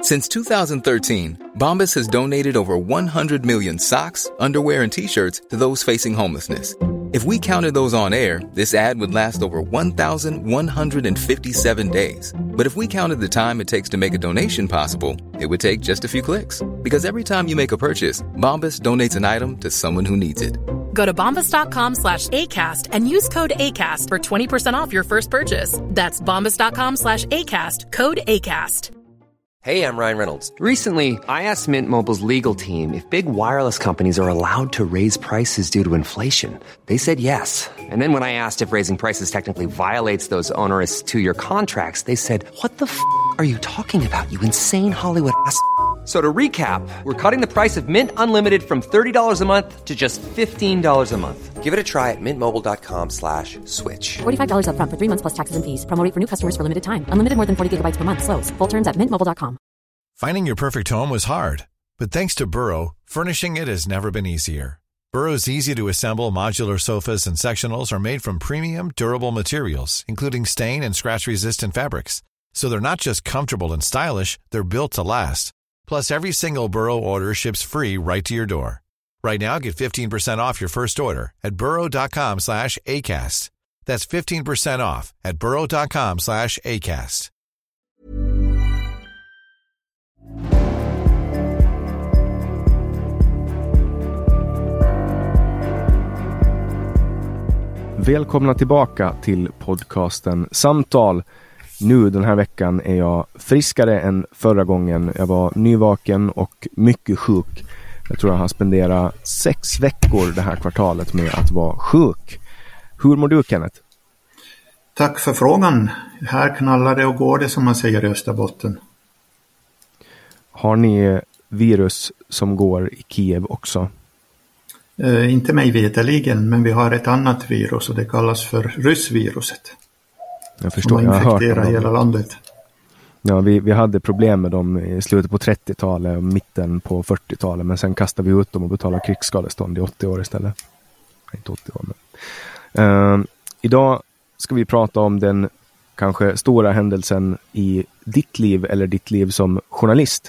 Since 2013, Bombas has donated over 100 million socks, underwear, and T-shirts to those facing homelessness. If we counted those on air, this ad would last over 1,157 days. But if we counted the time it takes to make a donation possible, it would take just a few clicks. Because every time you make a purchase, Bombas donates an item to someone who needs it. Go to bombas.com/ACAST and use code ACAST for 20% off your first purchase. That's bombas.com/ACAST, code ACAST. Hey, I'm Ryan Reynolds. Recently, I asked Mint Mobile's legal team if big wireless companies are allowed to raise prices due to inflation. They said yes. And then when I asked if raising prices technically violates those onerous two-year contracts, they said, "What the f*** are you talking about, you insane Hollywood ass?" So to recap, we're cutting the price of Mint Unlimited from $30 a month to just $15 a month. Give it a try at mintmobile.com/switch. $45 up front for 3 months plus taxes and fees. Promo rate for new customers for limited time. Unlimited more than 40 gigabytes per month. Slows full terms at mintmobile.com. Finding your perfect home was hard, but thanks to Burrow, furnishing it has never been easier. Burrow's easy-to-assemble modular sofas and sectionals are made from premium, durable materials, including stain and scratch-resistant fabrics. So they're not just comfortable and stylish, they're built to last. Plus, every single Burrow order ships free right to your door. Right now, get 15% off your first order at burrow.com/ACAST. That's 15% off at burrow.com/ACAST. Välkomna tillbaka till podcasten Samtal. Nu den här veckan är jag friskare än förra gången. Jag var nyvaken och mycket sjuk. Jag tror jag har spenderat 6 veckor det här kvartalet med att vara sjuk. Hur mår du, Kenneth? Tack för frågan. Här knallar det och går det, som man säger i Österbotten. Har ni virus som går i Kiev också? Inte mig veterligen, men vi har ett annat virus och det kallas för ryssviruset. Jag förstår, jag har hört om hela landet. Ja, vi hade problem med dem i slutet på 30-talet och mitten på 40-talet, men sen kastade vi ut dem och betalade krigsskadestånd i 80 år istället. Inte 80 år, men... idag ska vi prata om den kanske stora händelsen i ditt liv eller ditt liv som journalist.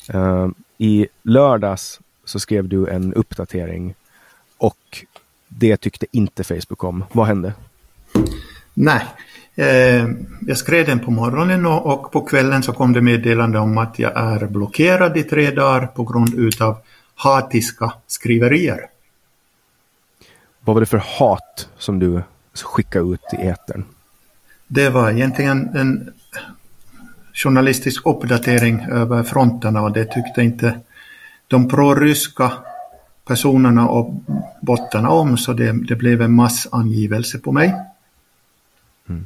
I lördags så skrev du en uppdatering och det tyckte inte Facebook om. Vad hände? Nej, jag skrev den på morgonen och på kvällen så kom det meddelande om att jag är blockerad i 3 dagar på grund utav hatiska skriverier. Vad var det för hat som du skickade ut i etern? Det var egentligen en journalistisk uppdatering över fronterna och det tyckte inte de pro-ryska personerna och bottarna om, så det blev en massangivelse på mig. Mm.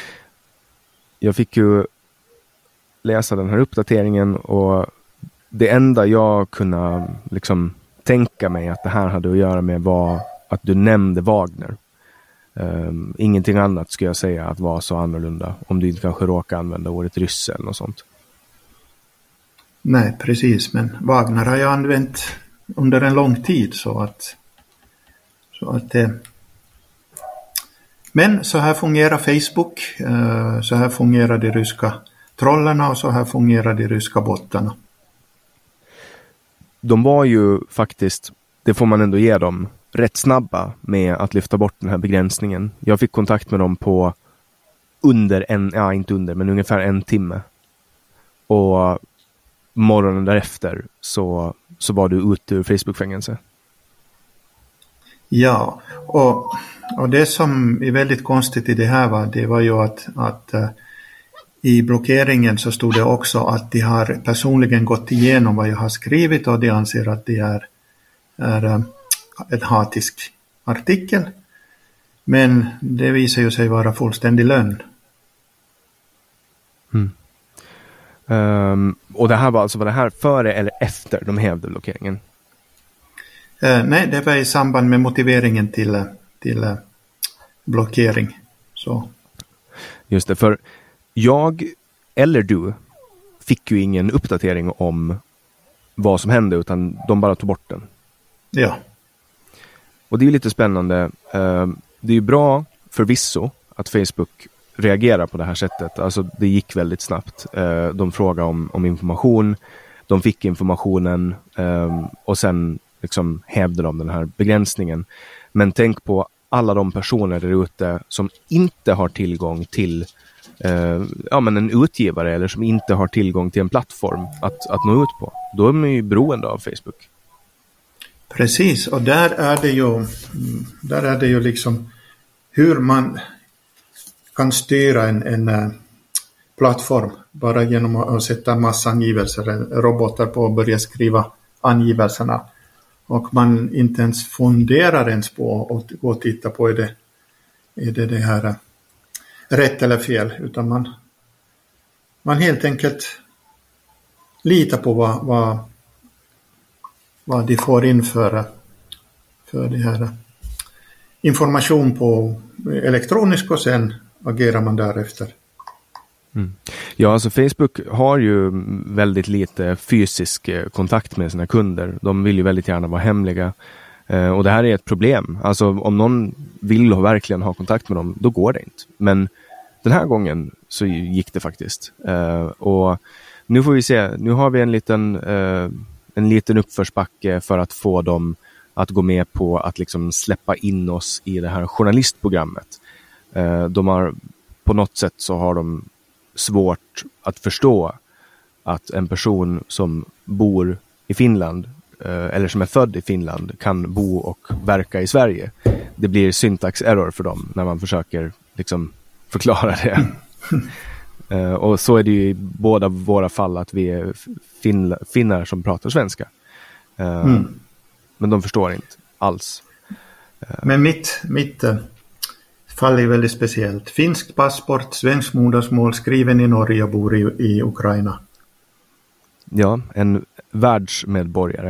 Jag fick ju läsa den här uppdateringen och det enda jag kunde liksom tänka mig att det här hade att göra med var att du nämnde Wagner. Ingenting annat skulle jag säga att var så annorlunda, om du inte kanske råkar använda ordet rysse eller något sånt. Nej, precis, men Wagner har jag använt under en lång tid så att men så här fungerar Facebook, så här fungerar de ryska trollarna och så här fungerar de ryska bottarna. De var ju faktiskt, det får man ändå ge dem, rätt snabba med att lyfta bort den här begränsningen. Jag fick kontakt med dem på ungefär en timme. Och morgonen därefter så var du ute ur Facebook-fängelse. Ja, och det som är väldigt konstigt i det här det var ju att i blockeringen så stod det också att de har personligen gått igenom vad jag har skrivit och de anser att det är en hatisk artikel. Men det visar ju sig vara fullständig lögn. Och det här var det här före eller efter de hävde blockeringen? Nej, det var i samband med motiveringen till blockering. Så. Just det, för jag eller du fick ju ingen uppdatering om vad som hände, utan de bara tog bort den. Ja. Och det är lite spännande. Det är ju bra förvisso att Facebook reagera på det här sättet. Alltså det gick väldigt snabbt. De frågade om information. De fick informationen och sen liksom hävde de den här begränsningen. Men tänk på alla de personer där ute som inte har tillgång till men en utgivare eller som inte har tillgång till en plattform att nå ut på. Då är man ju beroende av Facebook. Precis, och där är det ju liksom hur man kan styra en plattform bara genom att sätta massa angivelser, robotar på att börja skriva angivelserna. Och man inte ens funderar ens på att gå och titta på är det här rätt eller fel, utan man helt enkelt litar på vad de får in för det här information på elektronisk, och sen agerar man därefter. Ja, alltså Facebook har ju väldigt lite fysisk kontakt med sina kunder. De vill ju väldigt gärna vara hemliga. Och det här är ett problem. Alltså om någon vill verkligen ha kontakt med dem, då går det inte. Men den här gången så gick det faktiskt. Och nu får vi se. Nu har vi en liten uppförsbacke för att få dem att gå med på att liksom släppa in oss i det här journalistprogrammet. På något sätt så har de svårt att förstå att en person som bor i Finland eller som är född i Finland kan bo och verka i Sverige. Det blir syntax error för dem när man försöker liksom förklara det. Och så är det ju i båda våra fall att vi är finnar som pratar svenska. Men de förstår inte alls. Men mitt fall är väldigt speciellt. Finsk passport, svensk modersmål, skriven i Norge och bor i Ukraina. Ja, en världsmedborgare.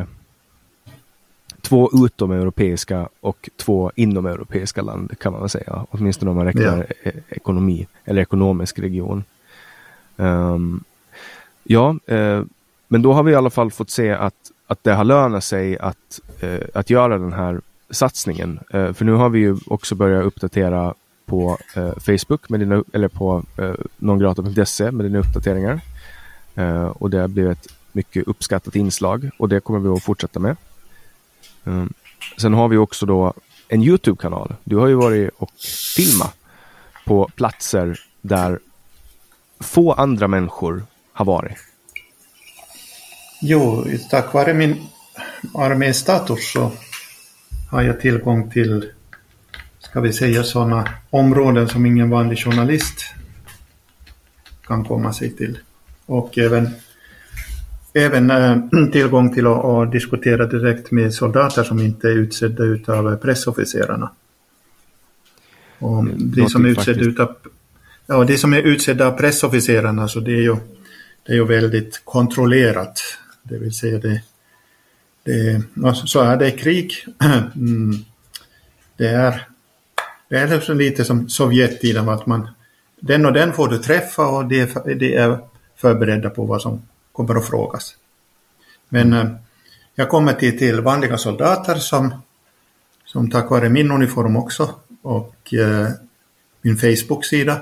2 utomeuropeiska och 2 inomeuropeiska land kan man väl säga. Åtminstone om man räknar ekonomi eller ekonomisk region. Men då har vi i alla fall fått se att det har lönat sig att göra den här satsningen. För nu har vi ju också börjat uppdatera på Facebook eller på nongrata.se med dina uppdateringar. Och det har blivit ett mycket uppskattat inslag, och det kommer vi att fortsätta med. Sen har vi också då en YouTube-kanal. Du har ju varit och filmat på platser där få andra människor har varit. Jo, tack vare min arméstatus så har jag tillgång till, ska vi säga, sådana områden som ingen vanlig journalist kan komma sig till. Och även tillgång till att diskutera direkt med soldater som inte är utsedda utav pressofficerarna. Och de som är utsedda av pressofficerarna, så det är ju väldigt kontrollerat. Det vill säga så är det krig. Det är liksom lite som Sovjettiden, att den och den får du träffa, och det är förberedda på vad som kommer att frågas. Men jag kommer till vanliga soldater som tack vare min uniform också och min Facebook-sida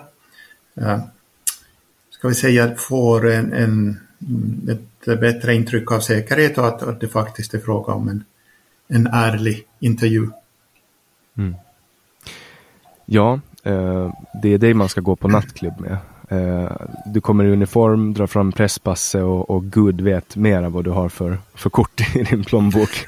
ska vi säga får ett bättre intryck av säkerhet, och att det faktiskt är fråga om en ärlig intervju. Ja, det är det man ska gå på nattklubb med. Du kommer i uniform, drar fram presspasse och Gud vet mer vad du har för kort i din plånbok.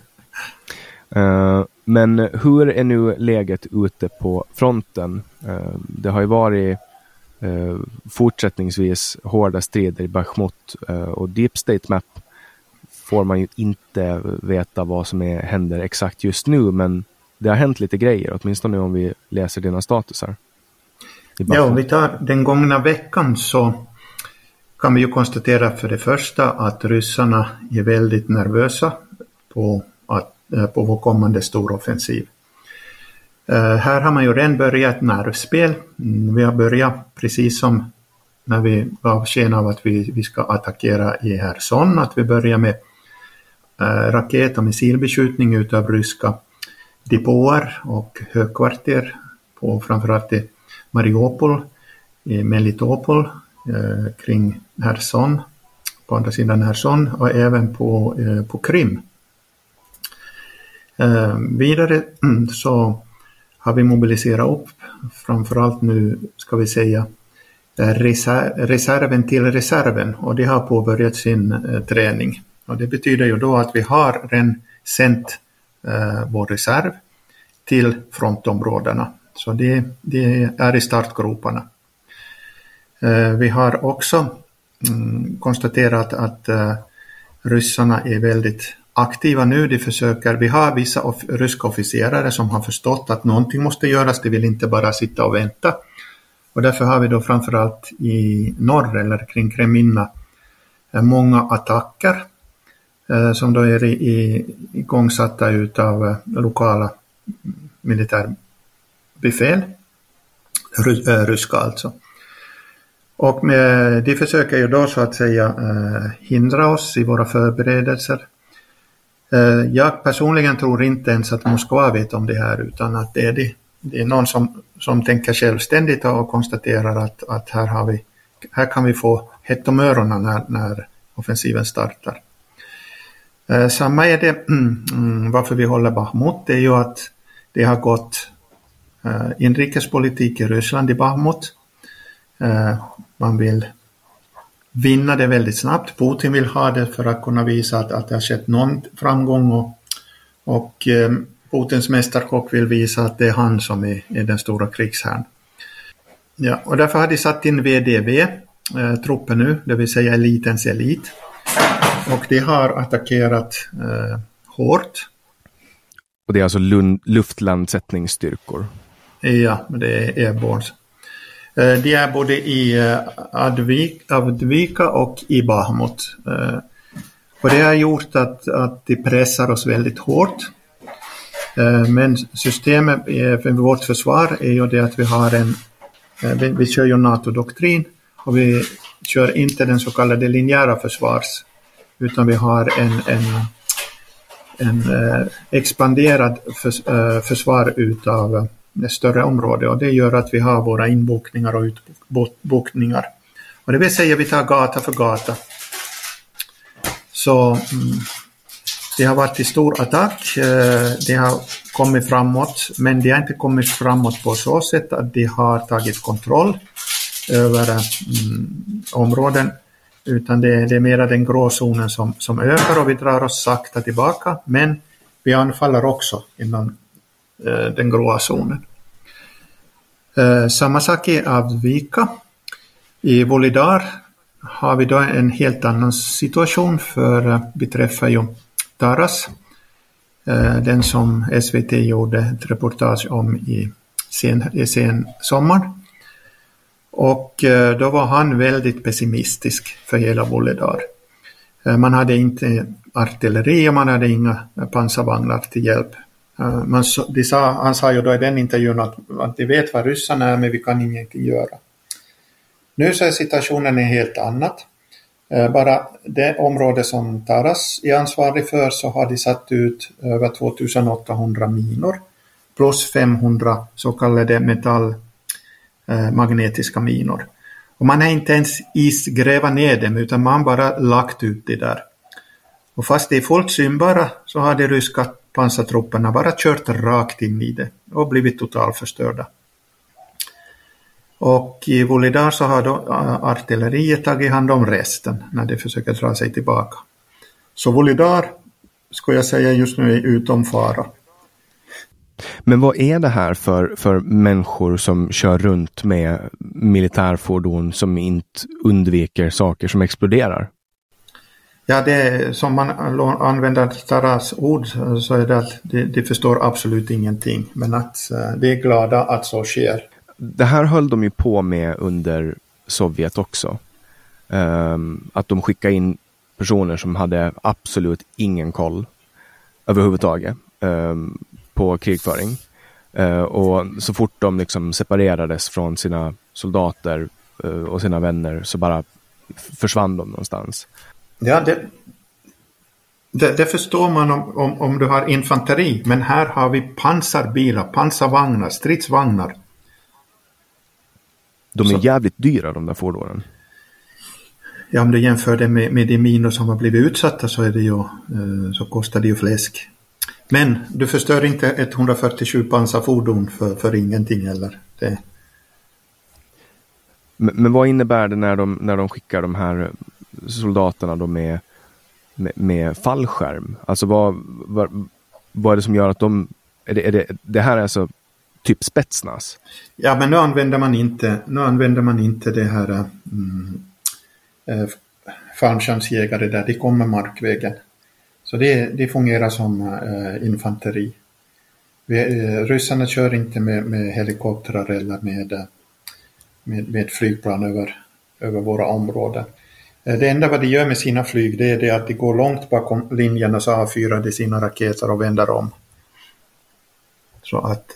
Men hur är nu läget ute på fronten? Det har ju varit fortsättningsvis hårda strider i Bachmut, och Deep State Map får man ju inte veta vad som händer exakt just nu, men det har hänt lite grejer, åtminstone om vi läser dina statusar. Ja, om vi tar den gångna veckan så kan vi ju konstatera för det första att ryssarna är väldigt nervösa på vår kommande storoffensiv. Här har man ju redan börjat ett nervspel. Vi har börjat precis som när vi gav sken av att vi ska attackera i Kherson, att vi börjar med raket- och missilbeskjutning utav ryska depåer och högkvarter på framförallt i Mariupol. i Melitopol kring Cherson, på andra sidan Cherson, och även på Krim. Vidare så har vi mobiliserat upp, framförallt nu ska vi säga reserven till reserven, och det har påbörjat sin träning. Och det betyder ju då att vi har redan sänt vår reserv till frontområdena. Så det är i startgroparna. Vi har också konstaterat att ryssarna är väldigt aktiva nu. Vi har vissa ryska officerare som har förstått att någonting måste göras. De vill inte bara sitta och vänta. Och därför har vi då framförallt i norr eller kring Kreminna många attacker som då är igångsatta utav lokala militärbefäl, ryska alltså. Och de försöker ju då så att säga hindra oss i våra förberedelser. Jag personligen tror inte ens att Moskva vet om det här, utan att det är någon som tänker självständigt och konstaterar att här kan vi få hett om öronen när offensiven startar. Samma är det varför vi håller Bachmut. Det är ju att det har gått inrikespolitik i Ryssland i Bachmut. Man vill vinna det väldigt snabbt. Putin vill ha det för att kunna visa att det har skett någon framgång, och Putins mästerkock vill visa att det är han som är den stora krigsherren. Ja, och därför har de satt in VDV-truppen nu, det vill säga elitens elit. Och de har attackerat hårt. Och det är alltså luftlandsättningsstyrkor? Ja, det är airborne. De är både i Avdiivka och i Bachmut. Och det har gjort att de pressar oss väldigt hårt. Men systemet för vårt försvar är ju det att vi har vi kör ju NATO-doktrin, och vi kör inte den så kallade linjära försvars, utan vi har en expanderad försvar utav ett större område, och det gör att vi har våra inbokningar och utbokningar. Och det vill säga vi tar gata för gata. Så det har varit en stor attack, det har kommit framåt, men det har inte kommit framåt på så sätt att de har tagit kontroll över områden, utan det är mera den gråzonen som ökar, och vi drar oss sakta tillbaka, men vi anfaller också inom den gråa zonen. Samma sak i Avdiivka. I Volodar har vi då en helt annan situation, för vi träffar ju Taras, den som SVT gjorde ett reportage om i sen sommar. Och då var han väldigt pessimistisk för hela Volodar. Man hade inte artilleri och man hade inga pansarvagnar till hjälp. Han sa ju då i den intervjun att de vet vad ryssarna är, men vi kan ingenting göra. Nu så är situationen en helt annat. Bara det område som Taras är ansvarig för, så har de satt ut över 2800 minor plus 500 så kallade metallmagnetiska minor. Och man har inte ens gräva ner dem, utan man bara lagt ut det där. Och fast det är fullt synbara, så har de ryska pansartrupperna bara kört rakt in i det och blivit totalt förstörda. Och i Volodar så har då artilleriet tagit hand om resten när de försöker dra sig tillbaka. Så Volodar, ska jag säga, just nu är utom fara. Men vad är det här för människor som kör runt med militärfordon som inte undviker saker som exploderar? Ja, det är, som man använder Taras ord, så är det att de förstår absolut ingenting. Men att de är glada att så sker. Det här höll de ju på med under Sovjet också. Att de skickade in personer som hade absolut ingen koll överhuvudtaget på krigföring. Och så fort de liksom separerades från sina soldater och sina vänner, så bara försvann de någonstans. Ja, det förstår man om du har infanteri, men här har vi pansarbilar, pansarvagnar, stridsvagnar. De är jävligt dyra, de där fordonen. Ja, om du jämför det med de minor som har blivit utsatta så är det ju, så kostar det ju fläsk. Men du förstör inte ett 147 pansarfordon för ingenting eller det. Men vad innebär det när de skickar de här soldaterna då med fallskärm? Alltså vad är det som gör att det här är alltså typ Spetsnaz? Ja, men nu använder man inte det här fallskärmsjägare där de kommer markvägen. Så det fungerar som infanteri. Ryssarna kör inte med helikoptrar eller med flygplan över våra områden. Det enda vad de gör med sina flyg det är det att de går långt bakom linjen och så avfyrar de sina raketer och vänder om. Så att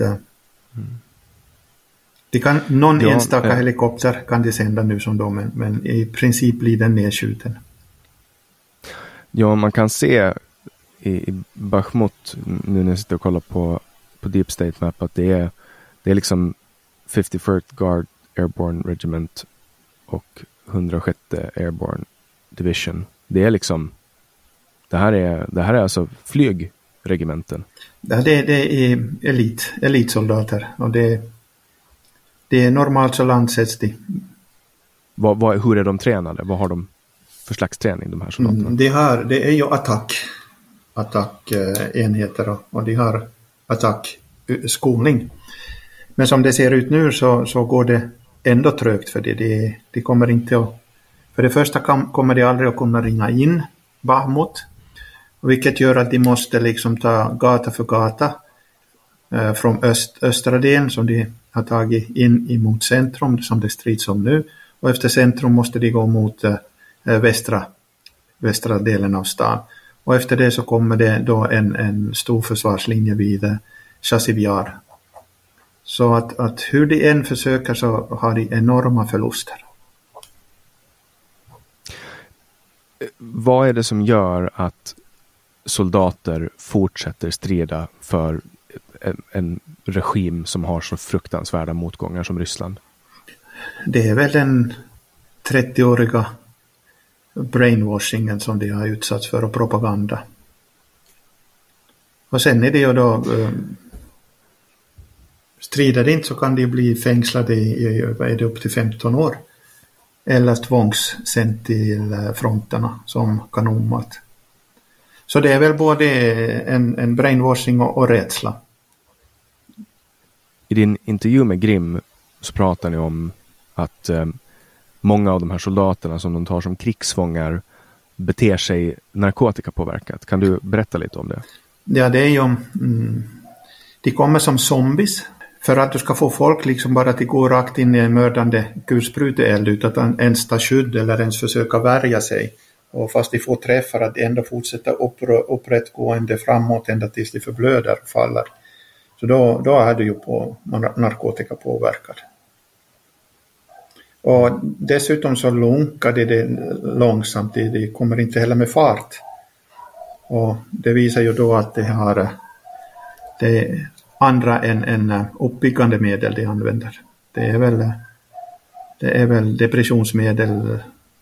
de kan, enstaka helikopter kan de sända nu som de, men i princip blir den nedskjuten. Ja, man kan se i Bakhmut nu när jag sitter och kollar på Deep State Map att det är liksom 51st Guard Airborne Regiment och 106 Airborne Division. Det är liksom det här är alltså flygregementen. Det är elitsoldater och det är normalt så landsätts de. Hur är de tränade? Vad har de för slags träning de här soldaterna? Det är ju attackenheter och de har attackskolning. Men som det ser ut nu så går det ändå trögt för det. De kommer inte att, för det första kommer de aldrig att kunna ringa in Bakhmut, vilket gör att de måste liksom ta gata för gata från östra delen som de har tagit in emot centrum som det strids om nu, och efter centrum måste de gå mot västra delen av stan, och efter det så kommer det då en stor försvarslinje vid Chasivyar. Så att hur de än försöker så har de enorma förluster. Vad är det som gör att soldater fortsätter strida för en regim som har så fruktansvärda motgångar som Ryssland? Det är väl den 30-åriga brainwashingen som de har utsatts för, och propaganda. Och sen är det ju då strider det inte så kan de bli fängslade i upp till 15 år. Eller tvångssänd till fronterna som kanonmat. Så det är väl både en brainwashing och rädsla. I din intervju med Grim så pratar ni om att många av de här soldaterna som de tar som krigsfångar beter sig narkotikapåverkat. Kan du berätta lite om det? Ja, det är ju de kommer som zombies. För att du ska få folk liksom bara att de går rakt in i en mördande kulspruteeld utan att ens ta skydd eller ens försöka värja sig. Och fast de får träffar att ändå fortsätta upprättgående framåt ända tills de förblöder och faller. Så då är du ju på narkotikapåverkad. Och dessutom så lunkar det långsamt, det kommer inte heller med fart. Och det visar ju då att det är andra än uppbyggande medel de använder. Det är väl depressionsmedel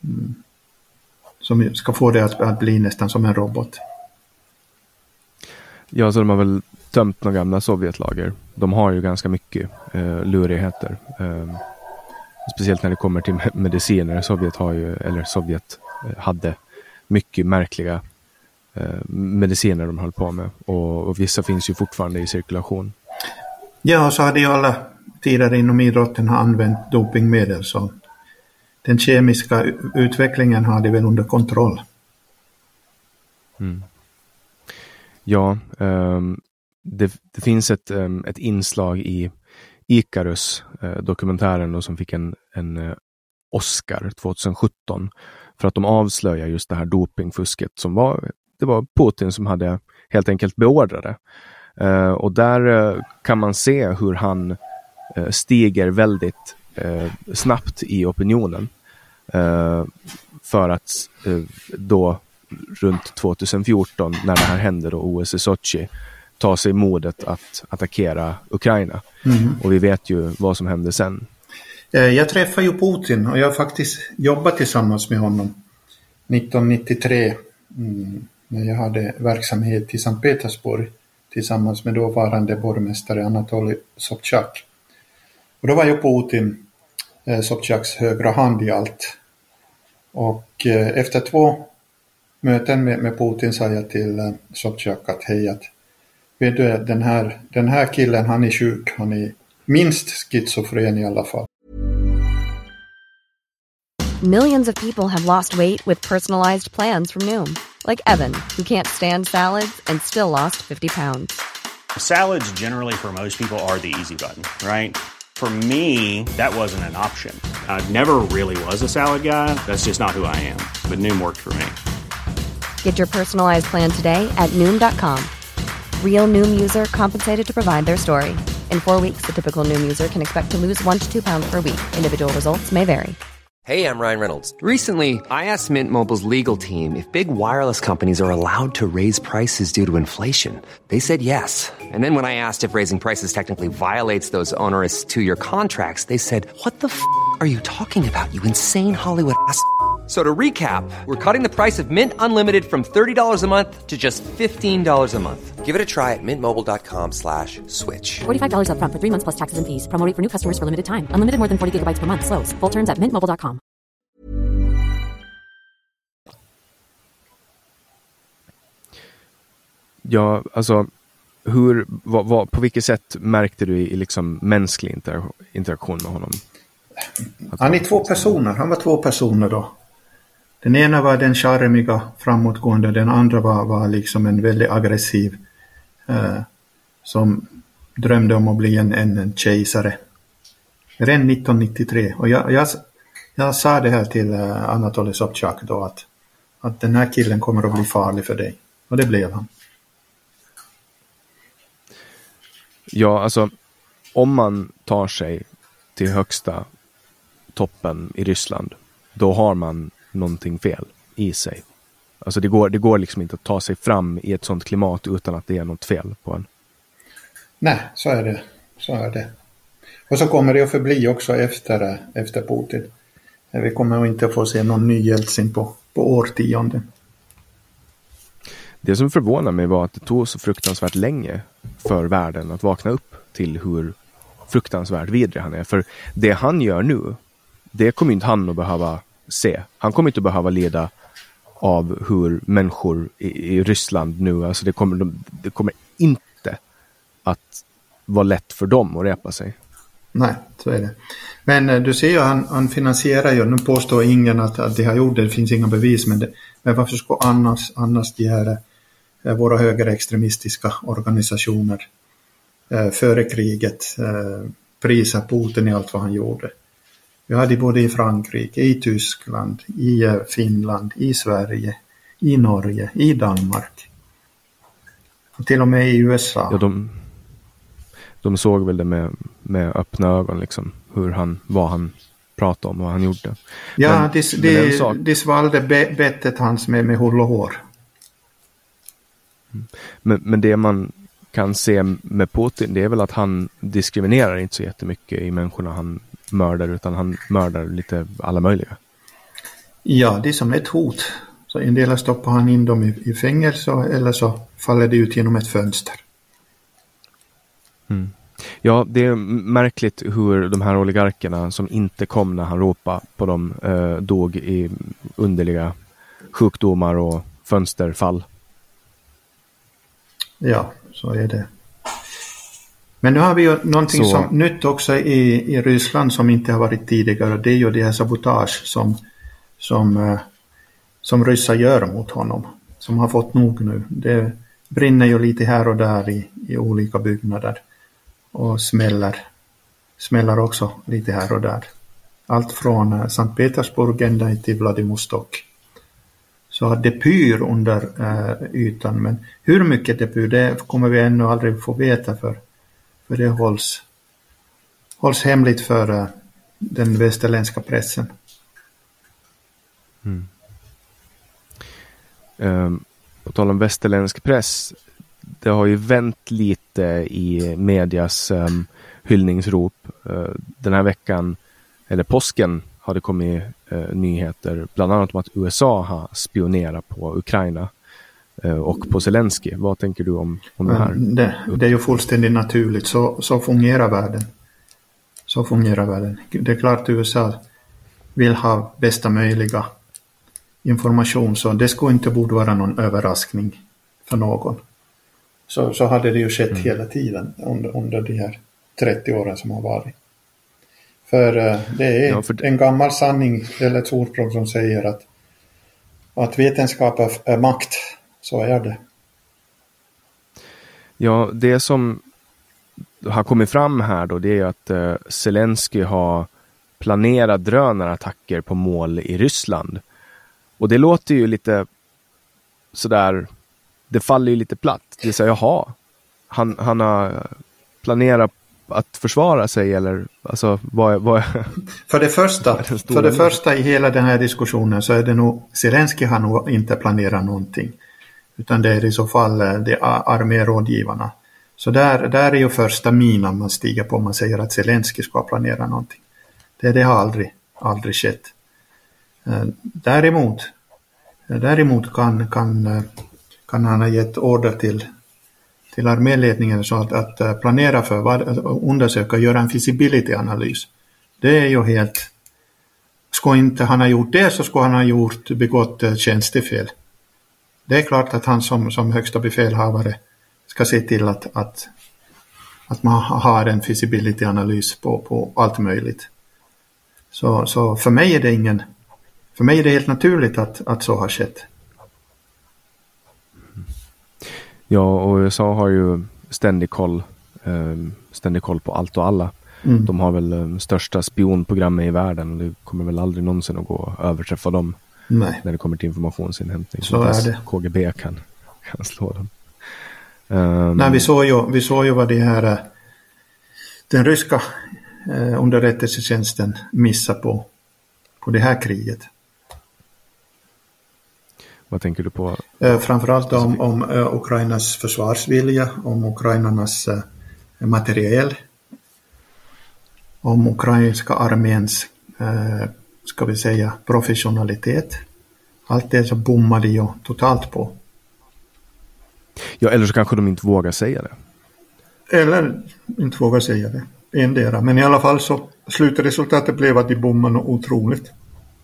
som ska få det att bli nästan som en robot. Ja, så de har väl tömt några gamla Sovjetlager. De har ju ganska mycket lurigheter. Speciellt när det kommer till mediciner. Sovjet hade mycket märkliga mediciner de höll på med. Och vissa finns ju fortfarande i cirkulation. Ja, så hade ju alla tidigare inom idrotten har använt dopingmedel. Så den kemiska utvecklingen har de väl under kontroll. Mm. Ja, det finns ett inslag i Icarus dokumentären som fick en Oscar 2017 för att de avslöjar just det här dopingfusket det var Putin som hade helt enkelt beordrade. Och där kan man se hur han stiger väldigt snabbt i opinionen för att då runt 2014 när det här händer och OS i Sochi ta sig modet att attackera Ukraina. Mm. Och vi vet ju vad som hände sen. Jag träffade ju Putin och jag har faktiskt jobbat tillsammans med honom 1993 när jag hade verksamhet i Sankt Petersburg tillsammans med dåvarande borgmästare Anatolij Sobchak. Och då var ju Putin Sobchaks högra hand i allt. Och efter 2 möten med Putin sa jag till Sobchak att hej, att vet du, den här killen, han är sjuk, han är minst schizofren i alla fall. Millions of people have lost weight with personalized plans from Noom. Like Evan, who can't stand salads and still lost 50 pounds. Salads generally for most people are the easy button, right? For me, that wasn't an option. I never really was a salad guy. That's just not who I am. But Noom worked for me. Get your personalized plan today at Noom.com. Real Noom user compensated to provide their story. In 4 weeks, the typical Noom user can expect to lose 1 to 2 pounds per week. Individual results may vary. Hey, I'm Ryan Reynolds. Recently, I asked Mint Mobile's legal team if big wireless companies are allowed to raise prices due to inflation. They said yes. And then when I asked if raising prices technically violates those onerous 2-year contracts, they said, what the f*** are you talking about, you insane Hollywood ass? So to recap, we're cutting the price of Mint Unlimited from $30 a month to just $15 a month. Give it a try at mintmobile.com/switch. $45 up front for 3 months plus taxes and fees. Promo rate for new customers for limited time. Unlimited more than 40 gigabytes per month. Slows full terms at mintmobile.com. Ja, alltså på vilket sätt märkte du i liksom mänsklig interaktion med honom? Han är 2 personer. Han var 2 personer då. Den ena var den charmiga, framåtgående. Den andra var liksom en väldigt aggressiv som drömde om att bli en kejsare. Redan 1993. Och jag sa det här till Anatolij Sobchak då att den här killen kommer att bli farlig för dig. Och det blev han. Ja, alltså om man tar sig till högsta toppen i Ryssland, då har man någonting fel i sig. Alltså det går liksom inte att ta sig fram i ett sånt klimat utan att det är något fel på en. Nej, så är det. Och så kommer det att förbli också efter Putin. Vi kommer inte att få se någon ny Jeltsin på årtionden. Det som förvånar mig var att det tog så fruktansvärt länge för världen att vakna upp till hur fruktansvärt vidrig han är. För det han gör nu, det kommer inte han att behöva se. Han kommer inte att behöva leda av hur människor i Ryssland nu, alltså det kommer inte att vara lätt för dem att repa sig. Nej, så är det. Men du ser ju, han finansierar ju, nu påstår ingen att det har gjort det finns inga bevis, men varför ska annars göra våra högerextremistiska organisationer före kriget prisa Putin i allt vad han gjorde. Vi hade både i Frankrike, i Tyskland, i Finland, i Sverige, i Norge, i Danmark och till och med i USA. Ja, de såg väl det med öppna ögon liksom, vad han pratade om och vad han gjorde. Ja, det svalde bettet hans med hull och hår. Men det man kan se med Putin, det är väl att han diskriminerar inte så jättemycket i människorna han mördar, utan han mördar lite alla möjliga. Ja, det är som ett hot. Så en del stoppar han in dem i fängelse eller så faller det ut genom ett fönster. Mm. Ja, det är märkligt hur de här oligarkerna som inte kom när han ropade på dem dog i underliga sjukdomar och fönsterfall. Ja, så är det. Men nu har vi ju någonting som nytt också i Ryssland som inte har varit tidigare. Det är ju det här sabotage som ryssar gör mot honom. Som har fått nog nu. Det brinner ju lite här och där i olika byggnader. Och smäller också lite här och där. Allt från Sankt Petersburg ända till Vladivostok. Så det pyr under ytan. Men hur mycket det pyr, det kommer vi ännu aldrig få veta för det hålls hemligt för den västerländska pressen. Mm. På tal om västerländsk press, det har ju vänt lite i medias hyllningsrop. Den här veckan eller påsken har det kommit nyheter bland annat om att USA har spionerat på Ukraina och på Zelensky. Vad tänker du om det här? Det är ju fullständigt naturligt. Så fungerar världen. Så fungerar världen. Det är klart att USA vill ha bästa möjliga information, så det skulle inte borde vara någon överraskning för någon. Så hade det ju skett hela tiden under de här 30 åren som har varit. För det är en gammal sanning eller ett ordspråk som säger att vetenskap är makt. Så är det. Ja, det som har kommit fram här då, det är att Zelensky har planerat drönarattacker på mål i Ryssland. Och det låter ju lite sådär, det faller ju lite platt. Det säger jaha, han har planerat att försvara sig, eller alltså vad För det första i hela den här diskussionen så är det nog Zelensky har nog inte planerat någonting, utan det är i så fall de armérådgivarna. Så där är ju första minan man stiger på om man säger att Zelensky ska planera någonting. Det har aldrig skett. Däremot kan han ha gett order till arméledningen så att planera för undersöka, göra en feasibility-analys. Det är ju helt... Ska inte han ha gjort det, så ska han ha begått tjänstefel. Det är klart att han som högsta befälhavare ska se till att man har en feasibility-analys på allt möjligt. Så för mig är det helt naturligt att så har skett. Ja, och USA har ju ständig koll på allt och alla. De har väl största spionprogrammet i världen, och det kommer väl aldrig någonsin att gå att överträffa dem. Nej. När det kommer till informationsinhämtning. Så är det. KGB kan slå dem. Nej, vi såg ju vad det här den ryska underrättelsetjänsten missar på det här kriget. Vad tänker du på? Framförallt om Ukrainas försvarsvilja, om ukrainarnas materiel, om ukrainska arméns ska vi säga professionalitet. Allt det så bommade ju totalt på. Ja, eller så kanske de inte vågar säga det. Eller inte vågar säga det. Endera. Men i alla fall så slutresultatet blev att de bommade otroligt.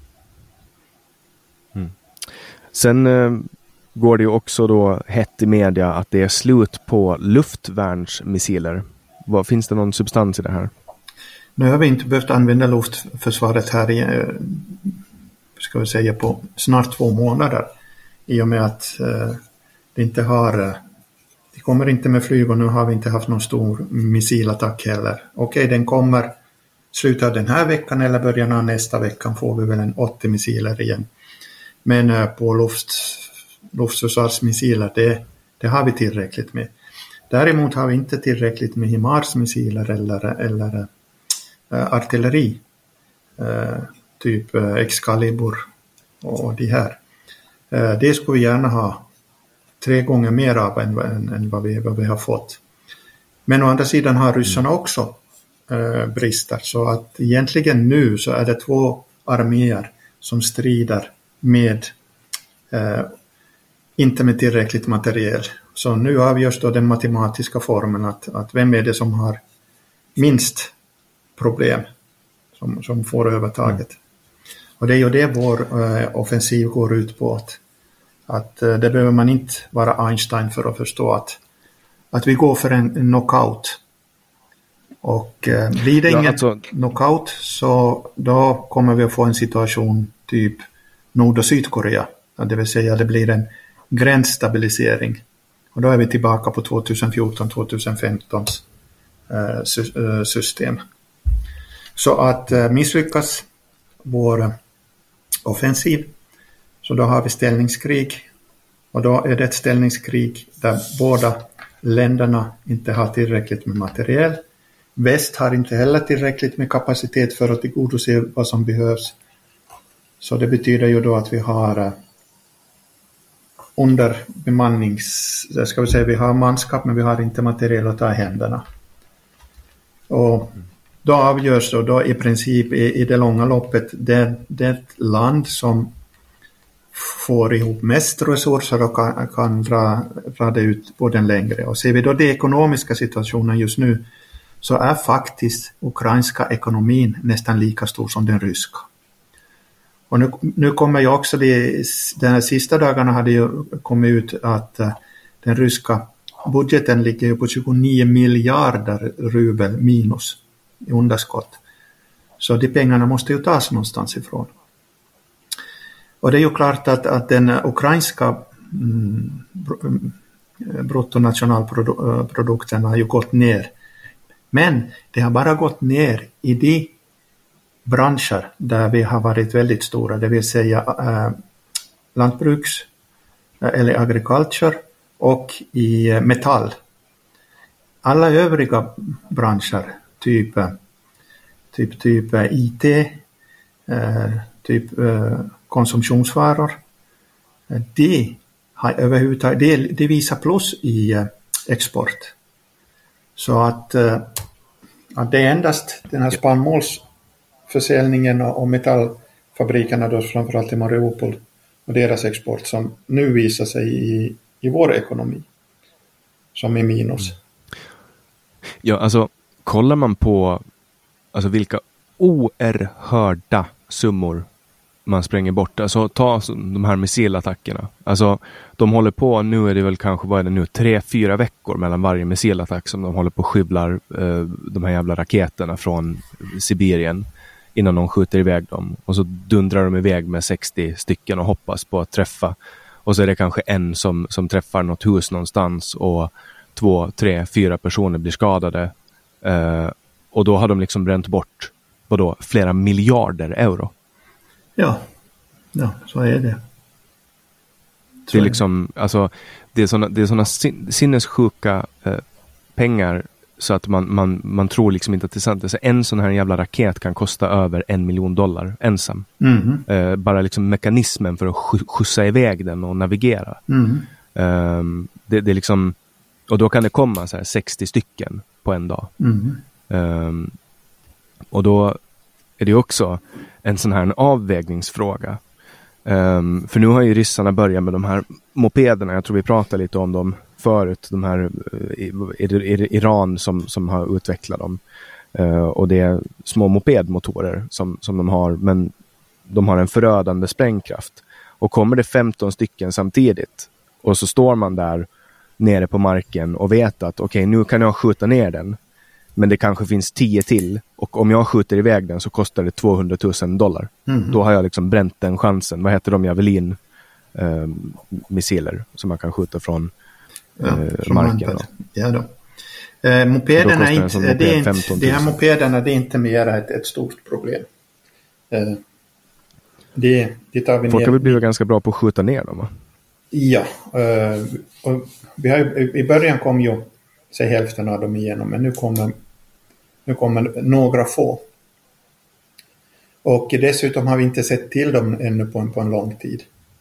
Sen går det ju också då hett i media att det är slut på luftvärnsmissiler. Finns det någon substans i det här? Nu har vi inte behövt använda luftförsvaret här ska vi säga på snart 2 månader. I och med att det kommer inte med flyg, och nu har vi inte haft någon stor missilattack heller. Okej, den kommer sluta den här veckan eller början av nästa veckan får vi väl en 80 missiler igen. Men på luftförsvarsmissiler, det har vi tillräckligt med. Däremot har vi inte tillräckligt med HIMARS-missiler eller artilleri. Typ Excalibur och de här. Det skulle vi gärna ha 3 gånger mer av än vad vi har fått. Men å andra sidan har ryssarna också brister. Så att egentligen nu så är det 2 arméer som strider med inte med tillräckligt materiel. Så nu avgörs då den matematiska formeln att vem är det som har minst problem som får övertaget. Och det är ju det vår offensiv går ut på, att det behöver man inte vara Einstein för att förstå att vi går för en knockout. Och blir det ingen knockout, så då kommer vi att få en situation typ Nord- och Sydkorea. Det vill säga det blir en gränsstabilisering. Och då är vi tillbaka på 2014-2015 system. Så att misslyckas vår offensiv, så då har vi ställningskrig. Och då är det ett ställningskrig där båda länderna inte har tillräckligt med materiel. Väst har inte heller tillräckligt med kapacitet för att tillgodose vad som behövs. Så det betyder ju då att vi har ska vi säga, vi har manskap men vi har inte materiel att ta i händerna. Och då avgörs då i princip i det långa loppet det land som får ihop mest resurser och kan dra det ut på den längre. Och ser vi då den ekonomiska situationen just nu, så är faktiskt ukrainska ekonomin nästan lika stor som den ryska. Och nu kommer ju också de här sista dagarna hade ju kommit ut att den ryska budgeten ligger på 29 miljarder rubel minus i underskott. Så de pengarna måste ju tas någonstans ifrån. Och det är ju klart att den ukrainska bruttonationalprodukten har ju gått ner. Men det har bara gått ner i de branscher där vi har varit väldigt stora, det vill säga lantbruks eller agriculture och i metall. Alla övriga branscher, typ IT, konsumtionsvaror, de har överhuvudtaget, de visar plus i export. Så att det är endast den här spannmålsförsäljningen och metallfabrikerna då, framförallt i Mariupol, och deras export som nu visar sig i vår ekonomi som är minus. Ja, alltså kollar man på alltså vilka oerhörda summor man spränger bort. Alltså ta de här missilattackerna. Alltså de håller på, nu är det väl kanske, vad är det nu, 3-4 veckor mellan varje missilattack som de håller på och skivlar de här jävla raketerna från Sibirien innan de skjuter iväg dem. Och så dundrar de iväg med 60 stycken och hoppas på att träffa. Och så är det kanske en som träffar något hus någonstans och 2, 3, 4 personer blir skadade. Och då har de liksom bränt bort flera miljarder euro. Ja, så är det. Det är liksom, alltså, det är såna sinnessjuka pengar så att man tror liksom inte att det är sant. Så en sån här jävla raket kan kosta över $1 million ensam. Bara liksom mekanismen för att skjutsa iväg den och navigera. Det är liksom, och då kan det komma så här 60 stycken på en dag. Och då är det också en sån här avvägningsfråga. För nu har ju ryssarna börjat med de här mopederna. Jag tror vi pratade lite om dem förut. De här Iran som har utvecklat dem. Och det är små mopedmotorer som de har. Men de har en förödande sprängkraft. Och kommer det 15 stycken samtidigt och så står man där nere på marken och vet att okej, nu kan jag skjuta ner den. Men det kanske finns 10 till. Och om jag skjuter iväg den så kostar det $200,000. Då har jag liksom bränt den chansen. Vad heter de? Javelin missiler som man kan skjuta från marken. Ja då. Mopederna är inte, de här mopederna, det är inte mer ett stort problem. Det tar vi ner. Folk har väl blivit ganska bra på att skjuta ner dem, va? Ja. Och vi har, i början kom ju hälften av dem igenom, men nu kommer några få. Och dessutom har vi inte sett till dem ännu på en lång tid.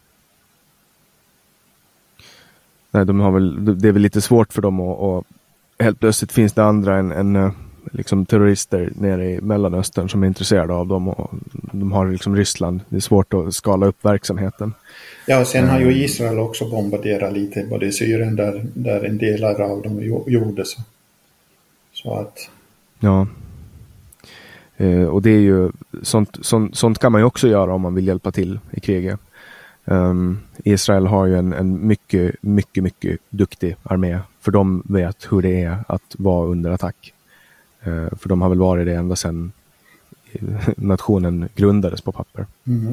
Nej, det är väl lite svårt för dem och helt plötsligt finns det andra än liksom terrorister nere i Mellanöstern som är intresserade av dem, och de har liksom Ryssland. Det är svårt att skala upp verksamheten. Ja, och sen har ju Israel också bombarderat lite både i Syrien där en del av dem gjorde så att... Ja. Och det är ju sånt kan man ju också göra om man vill hjälpa till i kriget. Israel har ju en mycket, mycket, mycket duktig armé, för de vet hur det är att vara under attack. För de har väl varit det ända sedan nationen grundades på papper.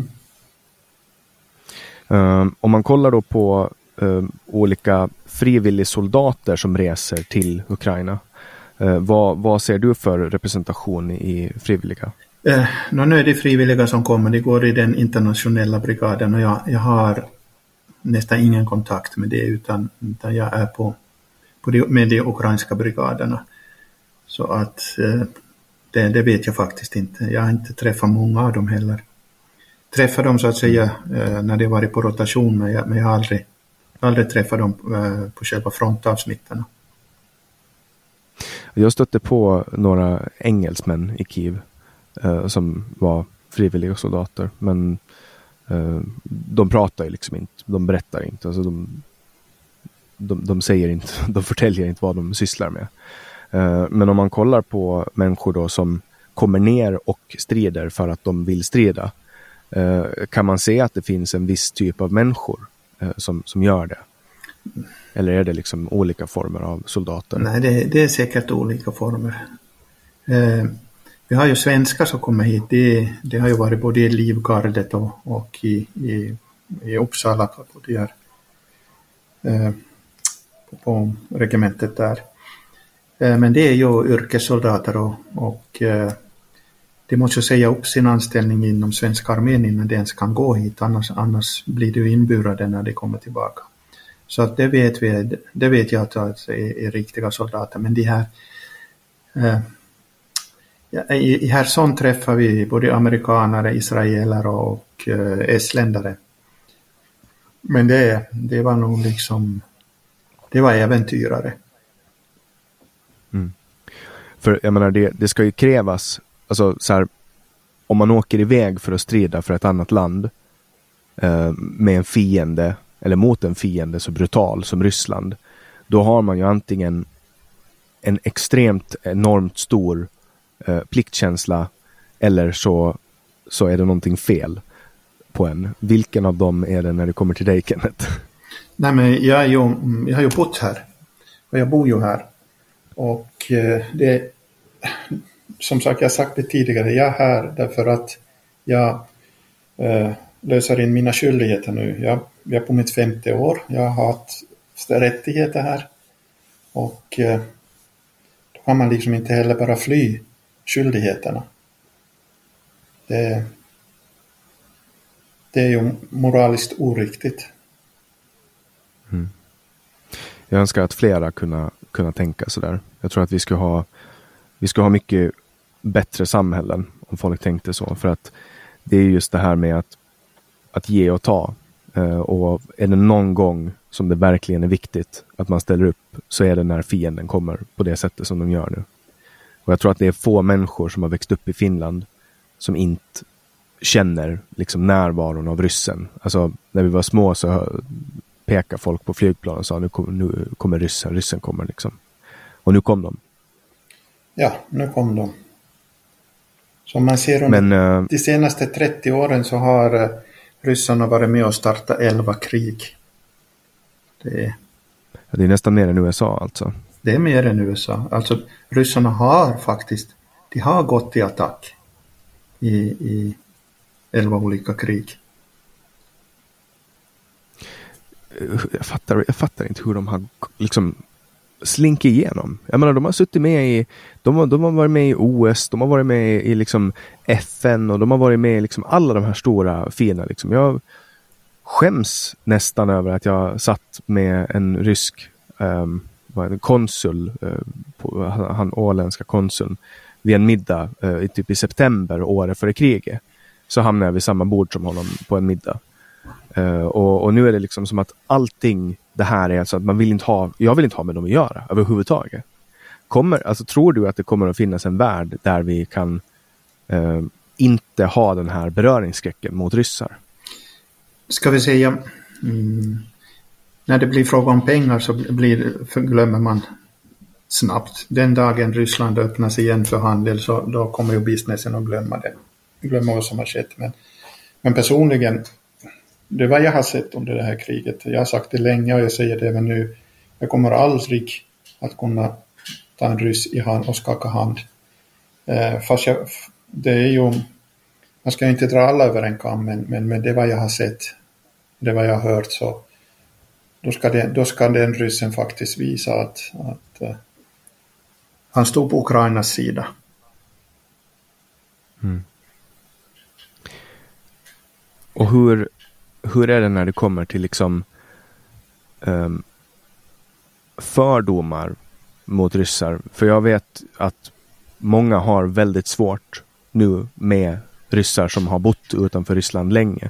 Om man kollar då på olika frivilliga soldater som reser till Ukraina, vad ser du för representation i frivilliga? Nu är det frivilliga som kommer, det går i den internationella brigaden, och jag har nästan ingen kontakt med det, utan jag är med de ukrainska brigaderna. Så att det vet jag faktiskt inte. Jag har inte träffat många av dem heller. Träffat dem så att säga när det varit på rotation, men jag har aldrig träffat dem på själva frontavsnitten. Jag stötte på några engelsmän i Kiev som var frivilliga soldater, men de pratar ju liksom inte, de berättar inte, alltså de säger inte, de förtäljer inte vad de sysslar med. Men om man kollar på människor då som kommer ner och strider för att de vill strida, kan man se att det finns en viss typ av människor som gör det? Eller är det liksom olika former av soldater? Nej, det är säkert olika former. Vi har ju svenskar som kommer hit. Det har ju varit både i Livgardet och i Uppsala på det här, på regementet där. Men det är ju yrkessoldater och de måste ju säga upp sin anställning inom svenska armén innan de ens kan gå hit. Annars blir det ju inburade när de kommer tillbaka. Så att det vet jag att det är riktiga soldater. Men de här i Herson träffar vi både amerikanare, israeler och estländare. Men det var nog liksom, det var äventyrare. För jag menar, det ska ju krävas, alltså så här, om man åker iväg för att strida för ett annat land med en fiende eller mot en fiende så brutal som Ryssland, då har man ju antingen en enormt stor pliktkänsla, eller så är det någonting fel på en. Vilken av dem är det när det kommer till dig, Kenneth? Nej, men jag har ju bott här och jag bor ju här, och det, som sagt, jag har sagt det tidigare, jag är här därför att jag löser in mina skyldigheter nu. Jag är på mitt 50 år, jag har haft rättigheter här, och då kan man liksom inte heller bara fly skyldigheterna. Det är ju moraliskt oriktigt. Jag önskar att flera kunna tänka så där. Jag tror att vi ska ha mycket bättre samhällen om folk tänkte så, för att det är just det här med att ge och ta, och är det någon gång som det verkligen är viktigt att man ställer upp, så är det när fienden kommer på det sättet som de gör nu. Och jag tror att det är få människor som har växt upp i Finland som inte känner liksom närvaron av ryssen. Alltså när vi var små så pekade folk på flygplan och sa nu kommer ryssen kommer liksom. Och nu kom de. Ja, nu kom de. Som man ser under de senaste 30 åren så har ryssarna varit med och startat 11 krig. Det är nästan mer än USA alltså. Det är mer än USA. Alltså ryssarna har faktiskt, de har gått i attack i 11 olika krig. Jag fattar inte hur de har liksom slinkat igenom. Jag menar, de har suttit med i de har varit med i OS, de har varit med i liksom FN, och de har varit med i liksom alla de här stora fina liksom. Jag skäms nästan över att jag satt med en rysk konsul, han åländska konsuln, vid en middag typ i september året före kriget. Så hamnade jag vid samma bord som honom på en middag. Och nu är det liksom som att allting det här är alltså att jag vill inte ha med dem att göra överhuvudtaget. Tror du att det kommer att finnas en värld där vi kan inte ha den här beröringsskräcken mot ryssar? Ska vi säga när det blir fråga om pengar så glömmer man snabbt. Den dagen Ryssland öppnas igen för handel, så då kommer ju businessen att glömma vad som har skett. Men personligen, det var jag har sett under det här kriget. Jag har sagt det länge och jag säger det även nu. Jag kommer aldrig att kunna ta en ryss i hand och skaka hand. Fast det är ju, man ska inte dra alla över en kam, men det var jag har sett, det var jag har hört, så då ska den ryssen faktiskt visa att han stod på Ukrainas sida. Och hur är det när det kommer till liksom fördomar mot ryssar? För jag vet att många har väldigt svårt nu med ryssar som har bott utanför Ryssland länge.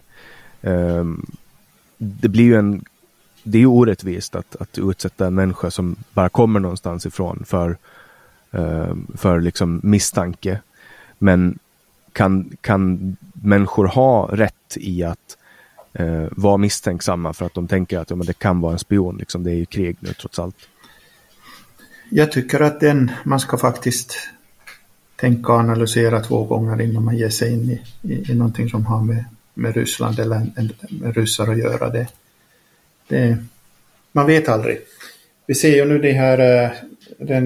Det är ju orättvist att utsätta en människa som bara kommer någonstans ifrån för för liksom misstanke. Men kan människor ha rätt i att vara misstänksamma för att de tänker att men det kan vara en spion? Liksom, det är ju krig nu trots allt. Jag tycker att man ska faktiskt tänka och analysera 2 gånger innan man ger sig in i någonting som har med Ryssland eller med ryssar att göra. Man vet aldrig. Vi ser ju nu den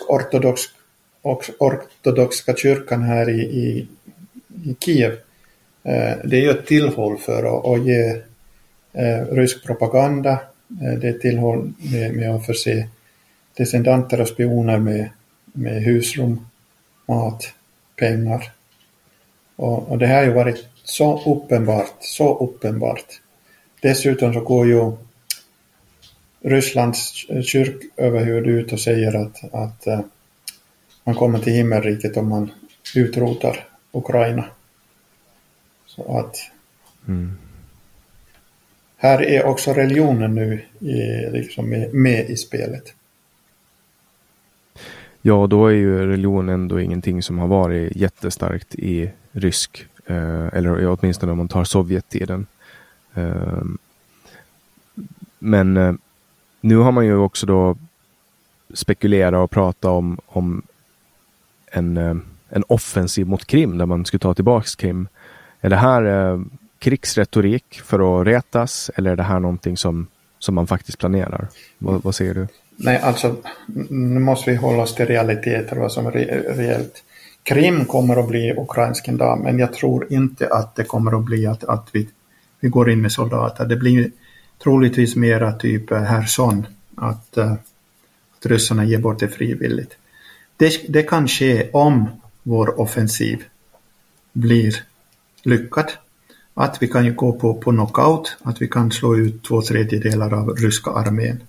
rysk-ortodoxa kyrkan här i Kiev. Det är ju ett tillhåll för att ge rysk propaganda. Det är ett tillhåll med att förse descendanter och spioner med husrum, mat, pengar. Och det här har ju varit så uppenbart. Dessutom så går ju Rysslands kyrköverhuvud ut och säger att man kommer till himmelriket om man utrotar Ukraina. Så att här är också religionen nu liksom med i spelet. Ja, då är ju religion ändå ingenting som har varit jättestarkt i rysk, eller åtminstone om man tar Sovjettiden. Men nu har man ju också då spekulerat och pratat om en offensiv mot Krim, där man skulle ta tillbaks Krim. Är det här krigsretorik för att retas, eller är det här någonting som man faktiskt planerar? Vad säger du? Nej, alltså nu måste vi hålla oss till realiteter, vad som är reellt. Krim kommer att bli ukrainsk en dag, men jag tror inte att det kommer att bli att vi går in med soldater. Det blir troligtvis mera typ Herson, att ryssarna ger bort det frivilligt. Det kan ske om vår offensiv blir lyckad. Att vi kan ju gå på knockout, att vi kan slå ut 2/3 av ryska armén.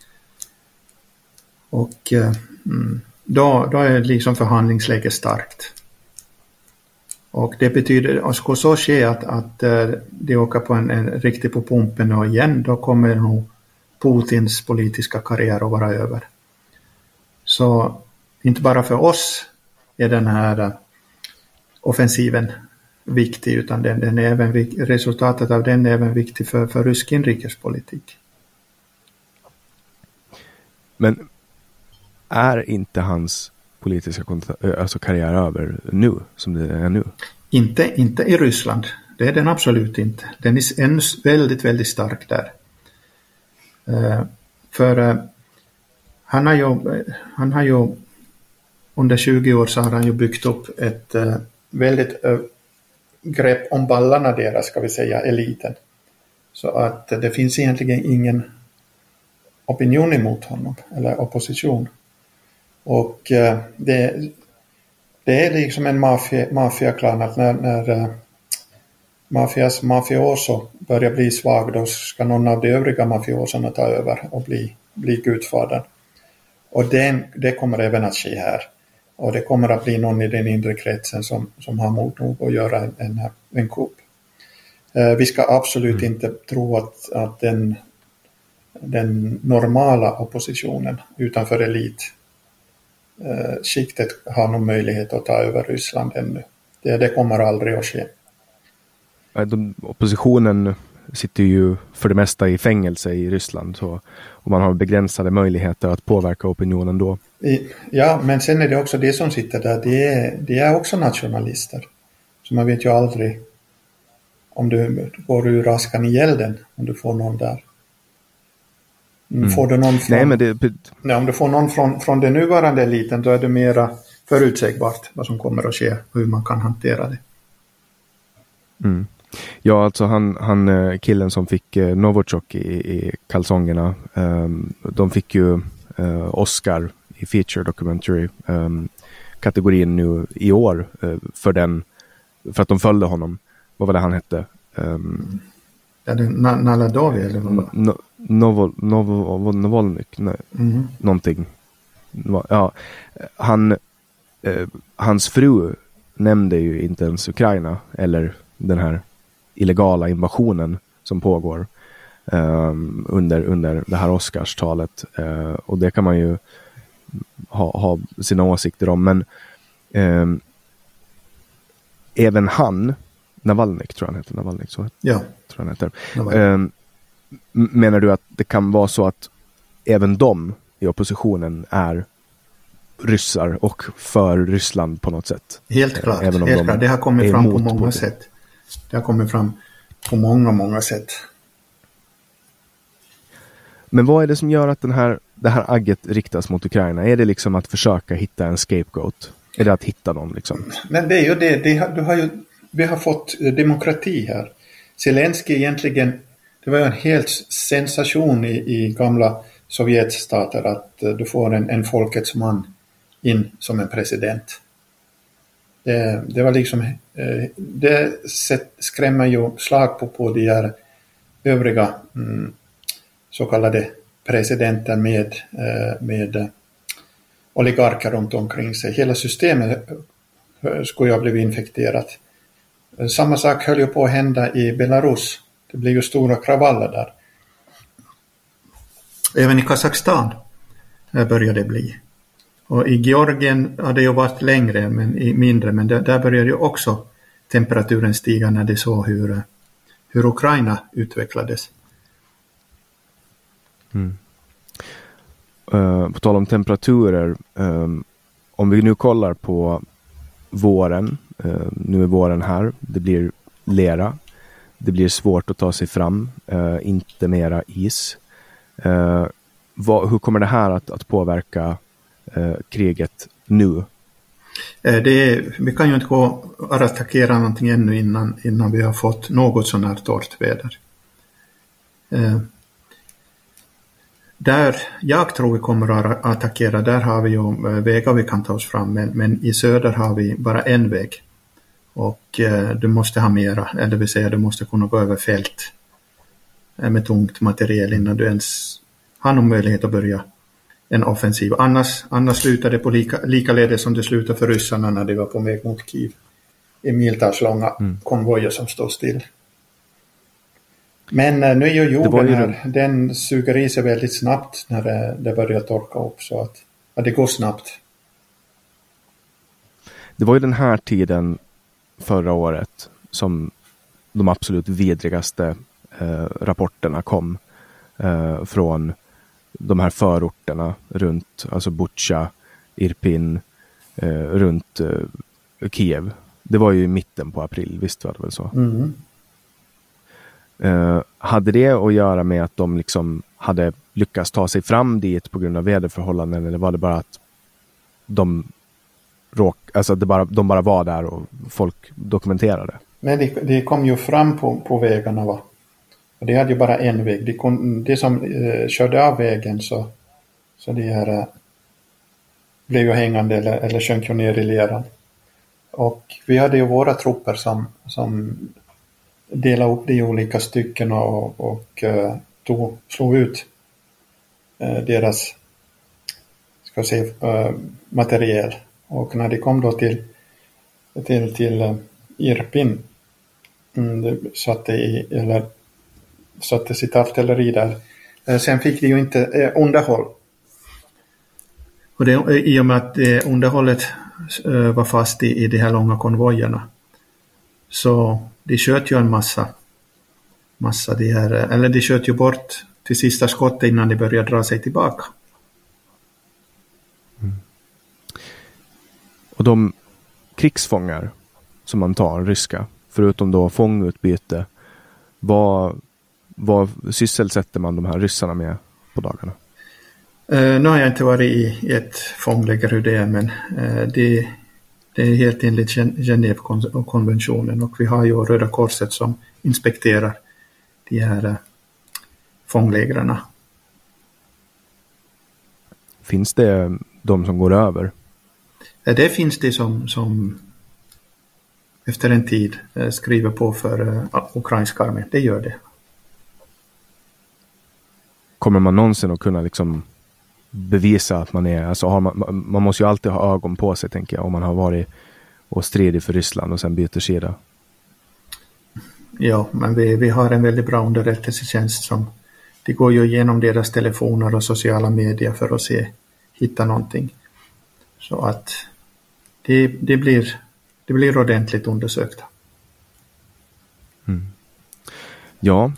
Och då är liksom förhandlingsläget starkt. Och det betyder, att ska så ske att det åker på en riktigt på pumpen och igen, då kommer nog Putins politiska karriär att vara över. Så inte bara för oss är den här offensiven viktig, utan den är även resultatet av den är även viktig för rysk inrikespolitik. Men är inte hans politiska karriär över nu, som det är nu? Inte i Ryssland. Det är den absolut inte. Den är ännu väldigt, väldigt stark där. För han har ju under 20 år så har han ju byggt upp ett väldigt grepp om ballarna deras, ska vi säga, eliten. Så att det finns egentligen ingen opinion emot honom, eller opposition. Och det är liksom en maffiaklan, att när mafias mafioso börjar bli svag, då ska någon av de övriga mafiosorna ta över och bli gudfadern. Och det kommer även att ske här. Och det kommer att bli någon i den inre kretsen som har mod nog att göra en kupp. Vi ska absolut inte tro att den normala oppositionen utanför elitskiktet har någon möjlighet att ta över Ryssland ännu. Det kommer aldrig att ske. Oppositionen sitter ju för det mesta i fängelse i Ryssland, och man har begränsade möjligheter att påverka opinionen då. Ja, men sen är det också det som sitter där, det är också nationalister. Så man vet ju aldrig om du går ur askan i elden, om du får någon där. Får du någon om du får någon från den nuvarande eliten, då är det mera förutsägbart vad som kommer att ske och hur man kan hantera det. Ja, alltså han killen som fick Novichok i kalsongerna, de fick ju Oscar i feature documentary kategorin nu i år för att de följde honom. Vad var det han hette? Är det Naladovi eller vad? Novolnyk, någonting. Ja, hans fru nämnde ju inte ens Ukraina eller den här illegala invasionen som pågår under det här Oscarstalet, och det kan man ju ha sina åsikter om. Men även han, Navalnyk tror jag han heter. Navalnyk, så ja. Tror han heter. Menar du att det kan vara så att även de i oppositionen är ryssar och för Ryssland på något sätt? Helt klart. Även om helt klart. Det har kommit fram på många sätt. Det har kommit fram på många sätt. Men vad är det som gör att det här agget riktas mot Ukraina? Är det liksom att försöka hitta en scapegoat? Är det att hitta någon liksom? Men det är ju det. Vi har fått demokrati här. Zelensky egentligen, det var ju en helt sensation i gamla Sovjetstater att du får en folkets man in som en president. Det var liksom, det skrämmer ju slag på de här övriga så kallade presidenter med oligarker runt omkring sig. Hela systemet skulle ju ha blivit infekterat. Samma sak höll ju på att hända i Belarus. Det blev ju stora kravaller där. Även i Kazakstan började det bli. Och i Georgien hade det ju varit längre men mindre. Men där började ju också temperaturen stiga när det såg hur Ukraina utvecklades. På tal om temperaturer, om vi nu kollar på våren, nu är våren här, det blir lera, det blir svårt att ta sig fram, inte mera is. Hur kommer det här att påverka kriget nu? Vi kan ju inte gå och attackera någonting ännu innan vi har fått något sån här torrt väder. Där jag tror vi kommer att attackera, där har vi ju vägar vi kan ta oss fram, men i söder har vi bara en väg. Och du måste ha mera, eller det vill säga du måste kunna gå över fält med tungt material innan du ens har någon möjlighet att börja en offensiv. Annars slutar det på likaledes som det slutar för ryssarna när de var på väg mot Kiev. I miltals långa konvojer som står still. Men nu är ju jorden här, den suger i sig väldigt snabbt när det börjar torka upp, så att det går snabbt. Det var ju den här tiden förra året som de absolut vidrigaste rapporterna kom från de här förorterna runt, alltså Bucha, Irpin, runt Kiev. Det var ju i mitten på april, visst var det väl så? Mm. Hade det att göra med att de liksom hade lyckats ta sig fram dit på grund av väderförhållanden, eller var det bara att de bara var där och folk dokumenterade? Men de kom ju fram på vägarna, va? Och det hade ju bara en väg. Det som körde av vägen så det här blev ju hängande eller sjönk ju ner i leran. Och vi hade ju våra trupper som delade upp det i olika stycken och slog ut deras material. Och när de kom då till Irpin, satte sitt artilleri där. Sen fick de ju inte underhåll. Och det, i och med att underhållet var fast i de här långa konvojerna, så de sköt ju en massa de sköt ju bort till sista skottet innan de började dra sig tillbaka. Och de krigsfångar som man tar, ryska, förutom då fångutbyte, vad sysselsätter man de här ryssarna med på dagarna? Nu har jag inte varit i ett fångläger hur det är, men det är helt enligt Genèvekonventionen, och vi har ju Röda Korset som inspekterar de här fånglägren. Finns det de som går över? Det finns det som efter en tid skriver på för ukrainska armén. Det gör det. Kommer man någonsin att kunna liksom bevisa att man är, alltså man måste ju alltid ha ögon på sig, tänker jag, om man har varit och stridit för Ryssland och sen byter sida. Ja, men vi har en väldigt bra underrättelsetjänst som, det går ju igenom deras telefoner och sociala medier för att se hitta någonting. Så att det blir ordentligt undersökta. Mm. Ja,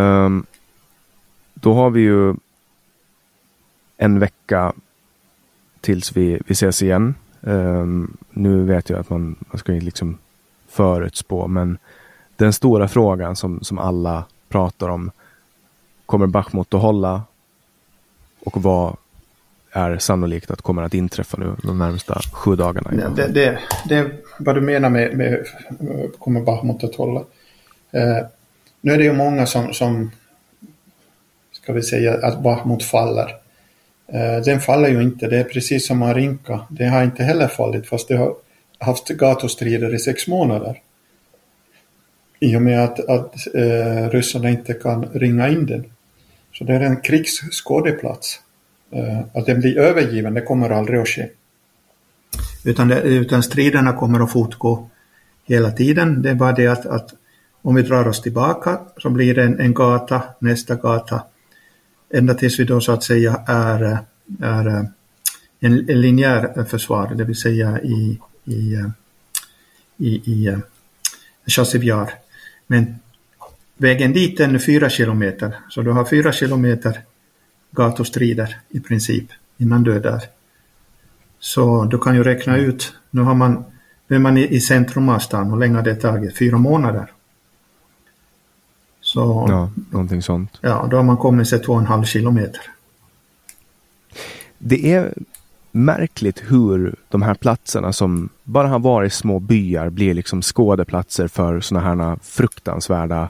då har vi ju en vecka tills vi ses igen. Nu vet jag att man ska ju liksom förutspå, men den stora frågan som alla pratar om, kommer Bachmut att hålla, och vad är sannolikt att kommer att inträffa nu de närmsta 7 dagarna? Det är vad du menar med kommer Bachmut att hålla. Nu är det ju många som ska vi säga att Bachmut faller. Den faller ju inte. Det är precis som Marinka. Det har inte heller fallit, fast det har haft gatustrider i 6 månader. I och med att ryssarna inte kan ringa in den. Så det är en krigsskådeplats. Att den blir övergiven, det kommer aldrig att ske. Utan striderna kommer att fortgå hela tiden. Det är bara det att om vi drar oss tillbaka så blir det en gata, nästa gata. Ända tills vi då så att säga är en linjär försvar, det vill säga i Chasiv-Jar. Men vägen dit är 4 kilometer, så du har 4 kilometer gatustrider i princip innan du är där. Så du kan ju räkna ut, nu är man i centrum av stan, och länge det tagit 4 månader. Så, ja, någonting sånt. Ja, då har man kommit sig 2,5 kilometer. Det är märkligt hur de här platserna som bara har varit små byar blir liksom skådeplatser för såna här fruktansvärda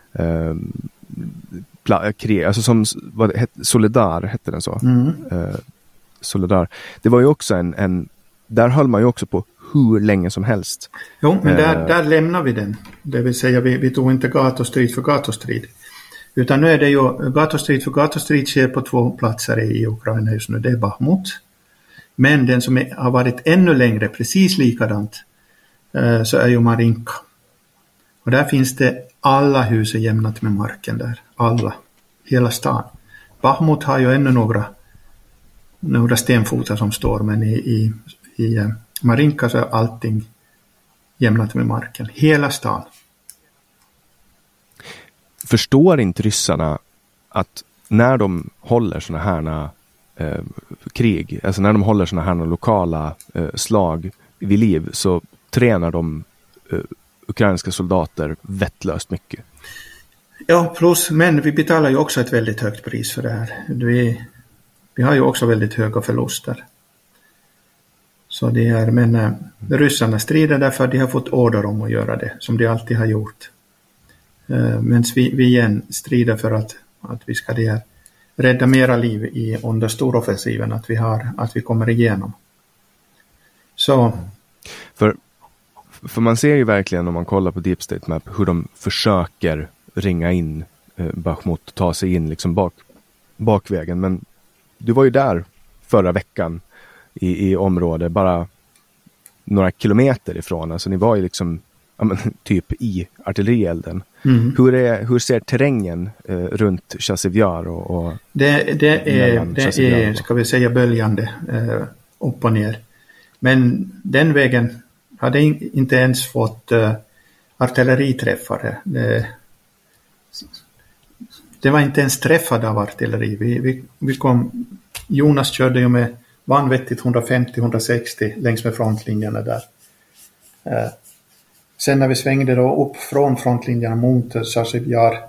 krig. Alltså som Soledar hette den så. Soledar. Det var ju också en där höll man ju också på hur länge som helst. Jo, men där lämnar vi den. Det vill säga vi tog inte gatustrid för gatustrid. Utan nu är det ju gatustrid för gatustrid sker på 2 platser i Ukraina just nu. Det är Bachmut. Men den som har varit ännu längre, precis likadant, så är ju Marinka. Och där finns det alla hus är jämnat med marken där. Alla. Hela stan. Bachmut har ju ännu några stenfotar som står, men i Marinka så är allting jämnat med marken. Hela stan. Förstår inte ryssarna att när de håller såna här krig, alltså när de håller såna här lokala slag vid liv, så tränar de ukrainska soldater vettlöst mycket? Ja, plus, men vi betalar ju också ett väldigt högt pris för det här. Vi har ju också väldigt höga förluster. Så det är, men ryssarna strider därför att de har fått order om att göra det, som de alltid har gjort. Men vi igen strider för att vi ska rädda mera liv under storoffensiven, att vi kommer igenom. Så. För man ser ju verkligen, om man kollar på Deep State Map, hur de försöker ringa in Bachmut och ta sig in liksom bakvägen. Men du var ju där förra veckan i område bara några kilometer ifrån. Alltså ni var ju liksom typ i artillerielden. Hur ser terrängen runt Chasiv-Jar och det är ska vi säga böljande upp och ner. Men den vägen hade inte ens fått artilleriträffare. Det var inte ens träffad av artilleri. Vi kom, Jonas körde ju med vanvettigt 150-160 längs med frontlinjerna där. Sen när vi svängde då upp från frontlinjerna mot Chasiv-Jar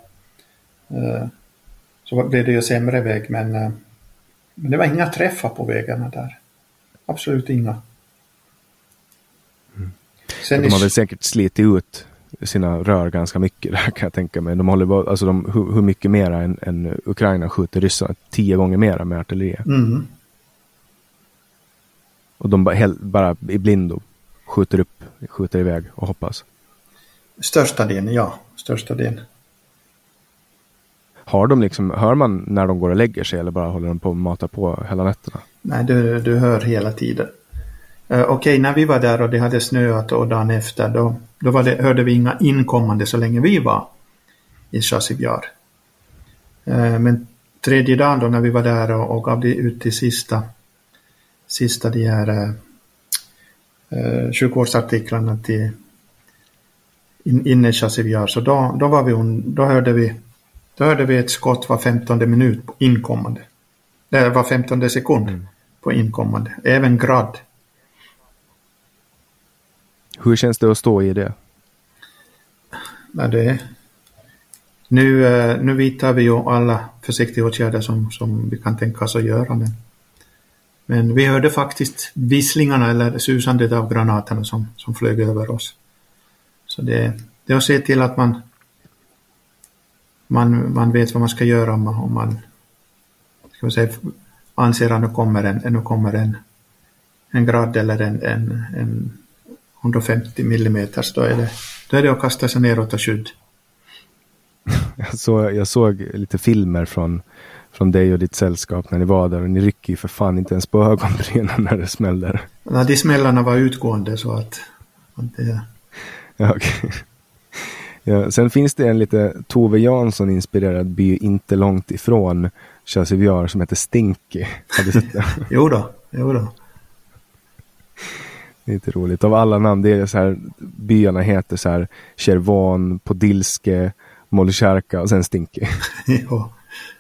så blev det ju sämre väg, men det var inga träffar på vägarna där. Absolut inga. Sen de har väl säkert slitit ut sina rör ganska mycket där, kan jag tänka mig. De håller alltså hur mycket mera än Ukraina skjuter ryssarna? 10 gånger mera med artilleri. Och de bara i blindo skjuter iväg och hoppas. Största delen. Har de liksom, hör man när de går och lägger sig, eller bara håller de på att mata på hela nätterna? Nej, du hör hela tiden. Okej, när vi var där och det hade snöat och dagen efter, då hörde vi inga inkommande så länge vi var i Chasiv-Jar. Men tredje dagen då när vi var där och gav det ut till sista sista de här sjukvårdsartiklarna till inne i Chasiviar. Så då hörde vi ett skott var 15:e minut på inkommande. Det var 15:e sekund på inkommande. Även grad. Hur känns det att stå i det? Ja, nu vidtar vi ju alla försiktiga åtgärder som vi kan tänka oss att göra. Men vi hörde faktiskt visslingarna eller susandet av granaterna som flög över oss. Så det är att se till att man vet vad man ska göra om man ska vi säga, anser att nu kommer en grad eller en 150 millimeters. Då är det att kasta sig neråt och skydd. Jag såg lite filmer från dig och ditt sällskap när ni var där, och ni rycker ju för fan inte ens på ögonbrynen när det smäller. Ja, de smällarna var utgående så att det... Ja, okay. Ja, sen finns det en lite Tove Jansson inspirerad by inte långt ifrån Chasiviar som heter Stinky. Har du sett det? Jo då. Det är lite roligt. Av alla namn, det är så här, byarna heter så här Chervon, Podilske, Molkärka och sen Stinky. Jo,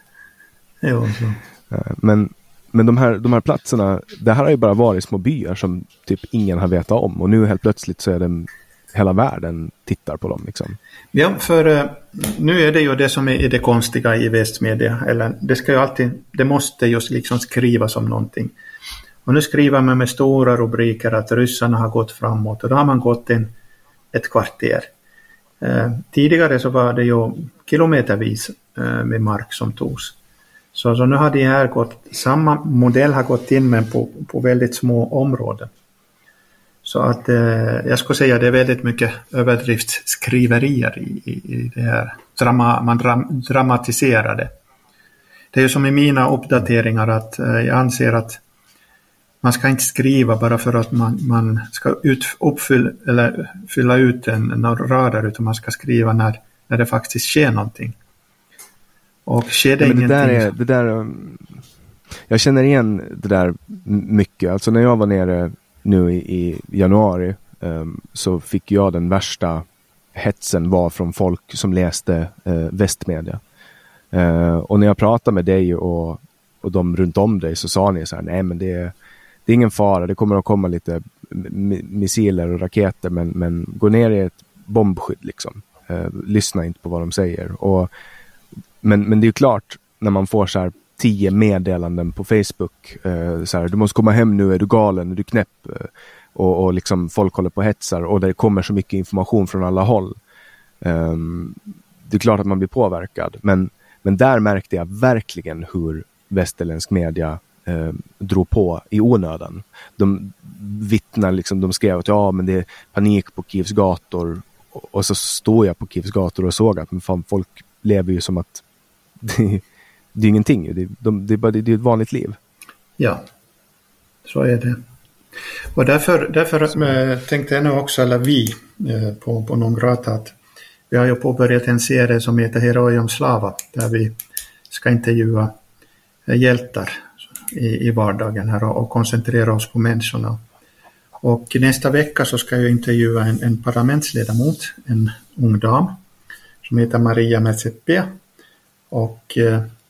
så. Men de här platserna, det här har ju bara varit små byar som typ ingen har vetat om, och nu helt plötsligt så är det hela världen tittar på dem liksom. Ja, för nu är det ju det som är det konstiga i västmedia, eller det måste just liksom skrivas om någonting. Och nu skriver man med stora rubriker att ryssarna har gått framåt, och då har man gått ett kvarter. Tidigare så var det ju kilometervis med mark som togs. Så nu har det här samma modell har gått in, men på väldigt små områden. Så att jag skulle säga det är väldigt mycket överdriftsskriverier i det här. Man dramatiserar det. Det är ju som i mina uppdateringar att jag anser att man ska inte skriva bara för att man ska fylla ut några rader, utan man ska skriva när det faktiskt sker någonting. Och sker det ingenting... Jag känner igen det där mycket. Alltså när jag var nere nu i januari så fick jag den värsta hetsen var från folk som läste västmedia. Och när jag pratade med dig och de runt om dig så sa ni så här: nej, men det är ingen fara, det kommer att komma lite missiler och raketer, men gå ner i ett bombskydd liksom. Lyssna inte på vad de säger. Men det är ju klart, när man får så här 10 meddelanden på Facebook så här: du måste komma hem nu, är du galen, är du knäpp, och liksom folk håller på och hetsar, och det kommer så mycket information från alla håll. Det är klart att man blir påverkad, men där märkte jag verkligen hur västerländsk media drog på i onödan. De vittnar liksom, de skrev att men det är panik på Kievs gator, och så stod jag på Kievs gator och såg att fan, folk lever ju som att det är ingenting. Det är ett vanligt liv. Ja, så är det. Och därför tänkte jag nu också, eller vi på Nongrata, att vi har ju påbörjat en serie som heter Heroium Slava, där vi ska intervjua hjältar i vardagen här och koncentrera oss på människorna. Och nästa vecka så ska jag intervjua en parlamentsledamot, en ung dam som heter Maria Mercepia, och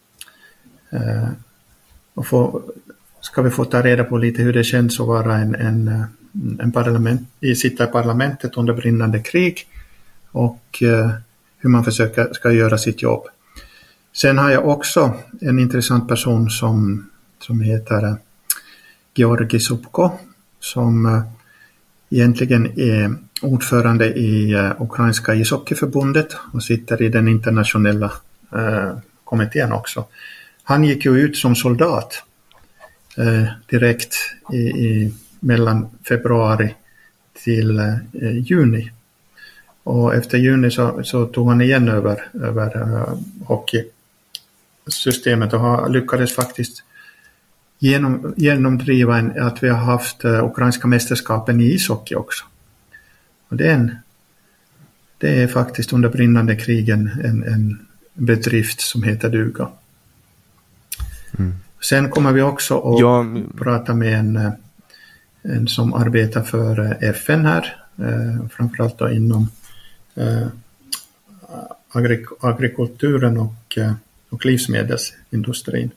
ska vi få ta reda på lite hur det känns att vara en sitta i parlamentet under brinnande krig, och hur man ska göra sitt jobb. Sen har jag också en intressant person som heter Georgi Subko, som egentligen är ordförande i Ukrainska ishockeyförbundet och sitter i den internationella kommittén också. Han gick ju ut som soldat direkt mellan februari till juni. Och efter juni så tog han igen över hockeysystemet och lyckades faktiskt genomdriva att vi har haft ukrainska mästerskapen i ishockey också. Och det är faktiskt under brinnande krigen en bedrift som heter duga. Sen kommer vi också att prata med en som arbetar för FN här, framförallt då inom agrikulturen och livsmedelsindustrin.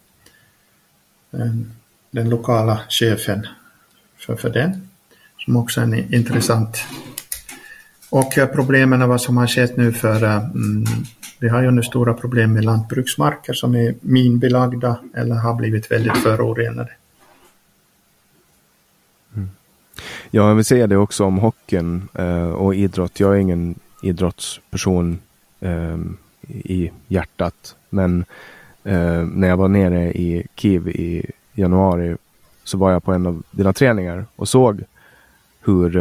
Den lokala chefen för den, som också är intressant. Och problemen vad som har skett nu vi har ju nu stora problem med lantbruksmarker som är minbelagda eller har blivit väldigt förorenade. Ja, jag vill säga det också om hockeyn och idrott. Jag är ingen idrottsperson i hjärtat, men när jag var nere i Kiev i januari så var jag på en av dina träningar och såg hur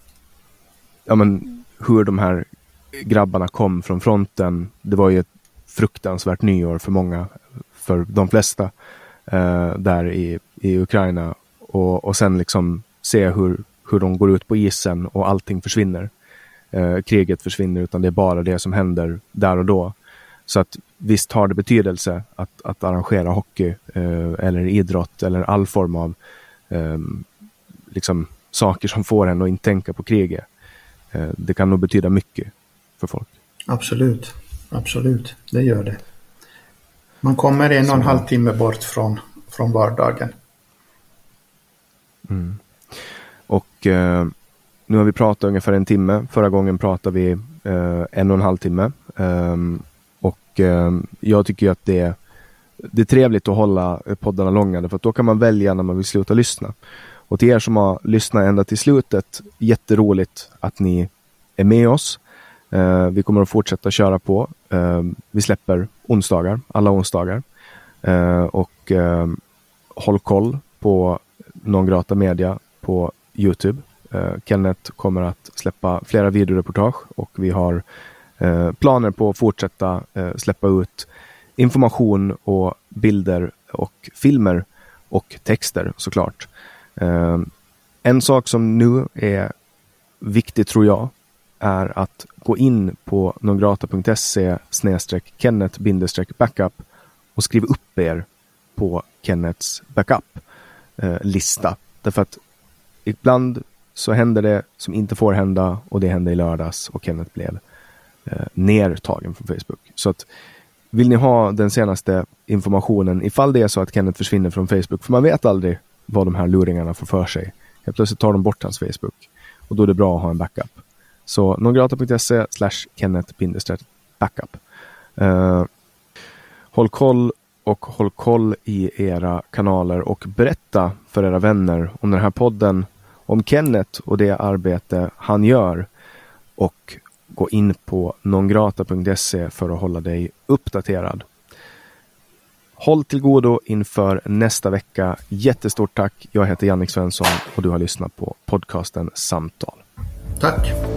de här grabbarna kom från fronten. Det var ju ett fruktansvärt nyår för många, för de flesta där i Ukraina, och sen liksom se hur de går ut på isen och allting försvinner. Kriget försvinner, utan det är bara det som händer där och då. Så att visst har det betydelse att arrangera hockey eller idrott eller all form av liksom saker som får en att inte tänka på kriget. Det kan nog betyda mycket för folk. Absolut, det gör det. Man kommer 1,5 timme bort från vardagen. Och nu har vi pratat ungefär 1 timme. Förra gången pratade vi 1,5 timme. Och jag tycker att det är trevligt att hålla poddarna långa, för att då kan man välja när man vill sluta lyssna. Och till er som har lyssnat ända till slutet, jätteroligt att ni är med oss. Vi kommer att fortsätta köra på. Vi släpper alla onsdagar. Och håll koll på Non Grata Media på YouTube. Kenneth kommer att släppa flera videoreportage, och vi har planer på att fortsätta släppa ut information och bilder och filmer och texter såklart. En sak som nu är viktig, tror jag, är att gå in på nongrata.se/Kenneth-backup och skriva upp er på Kenneths backup-lista. Därför att ibland så händer det som inte får hända, och det hände i lördags, och Kenneth blev nertagen från Facebook. Så att vill ni ha den senaste informationen ifall det är så att Kenneth försvinner från Facebook, för man vet aldrig vad de här luringarna får för sig. Helt plötsligt tar de bort hans Facebook, och då är det bra att ha en backup. Så nongrata.se/Kenneth-backup. Håll koll i era kanaler och berätta för era vänner om den här podden, om Kenneth och det arbete han gör, och gå in på nongrata.se för att hålla dig uppdaterad. Håll till godo inför nästa vecka. Jättestort tack. Jag heter Jannik Svensson och du har lyssnat på podcasten Samtal. Tack.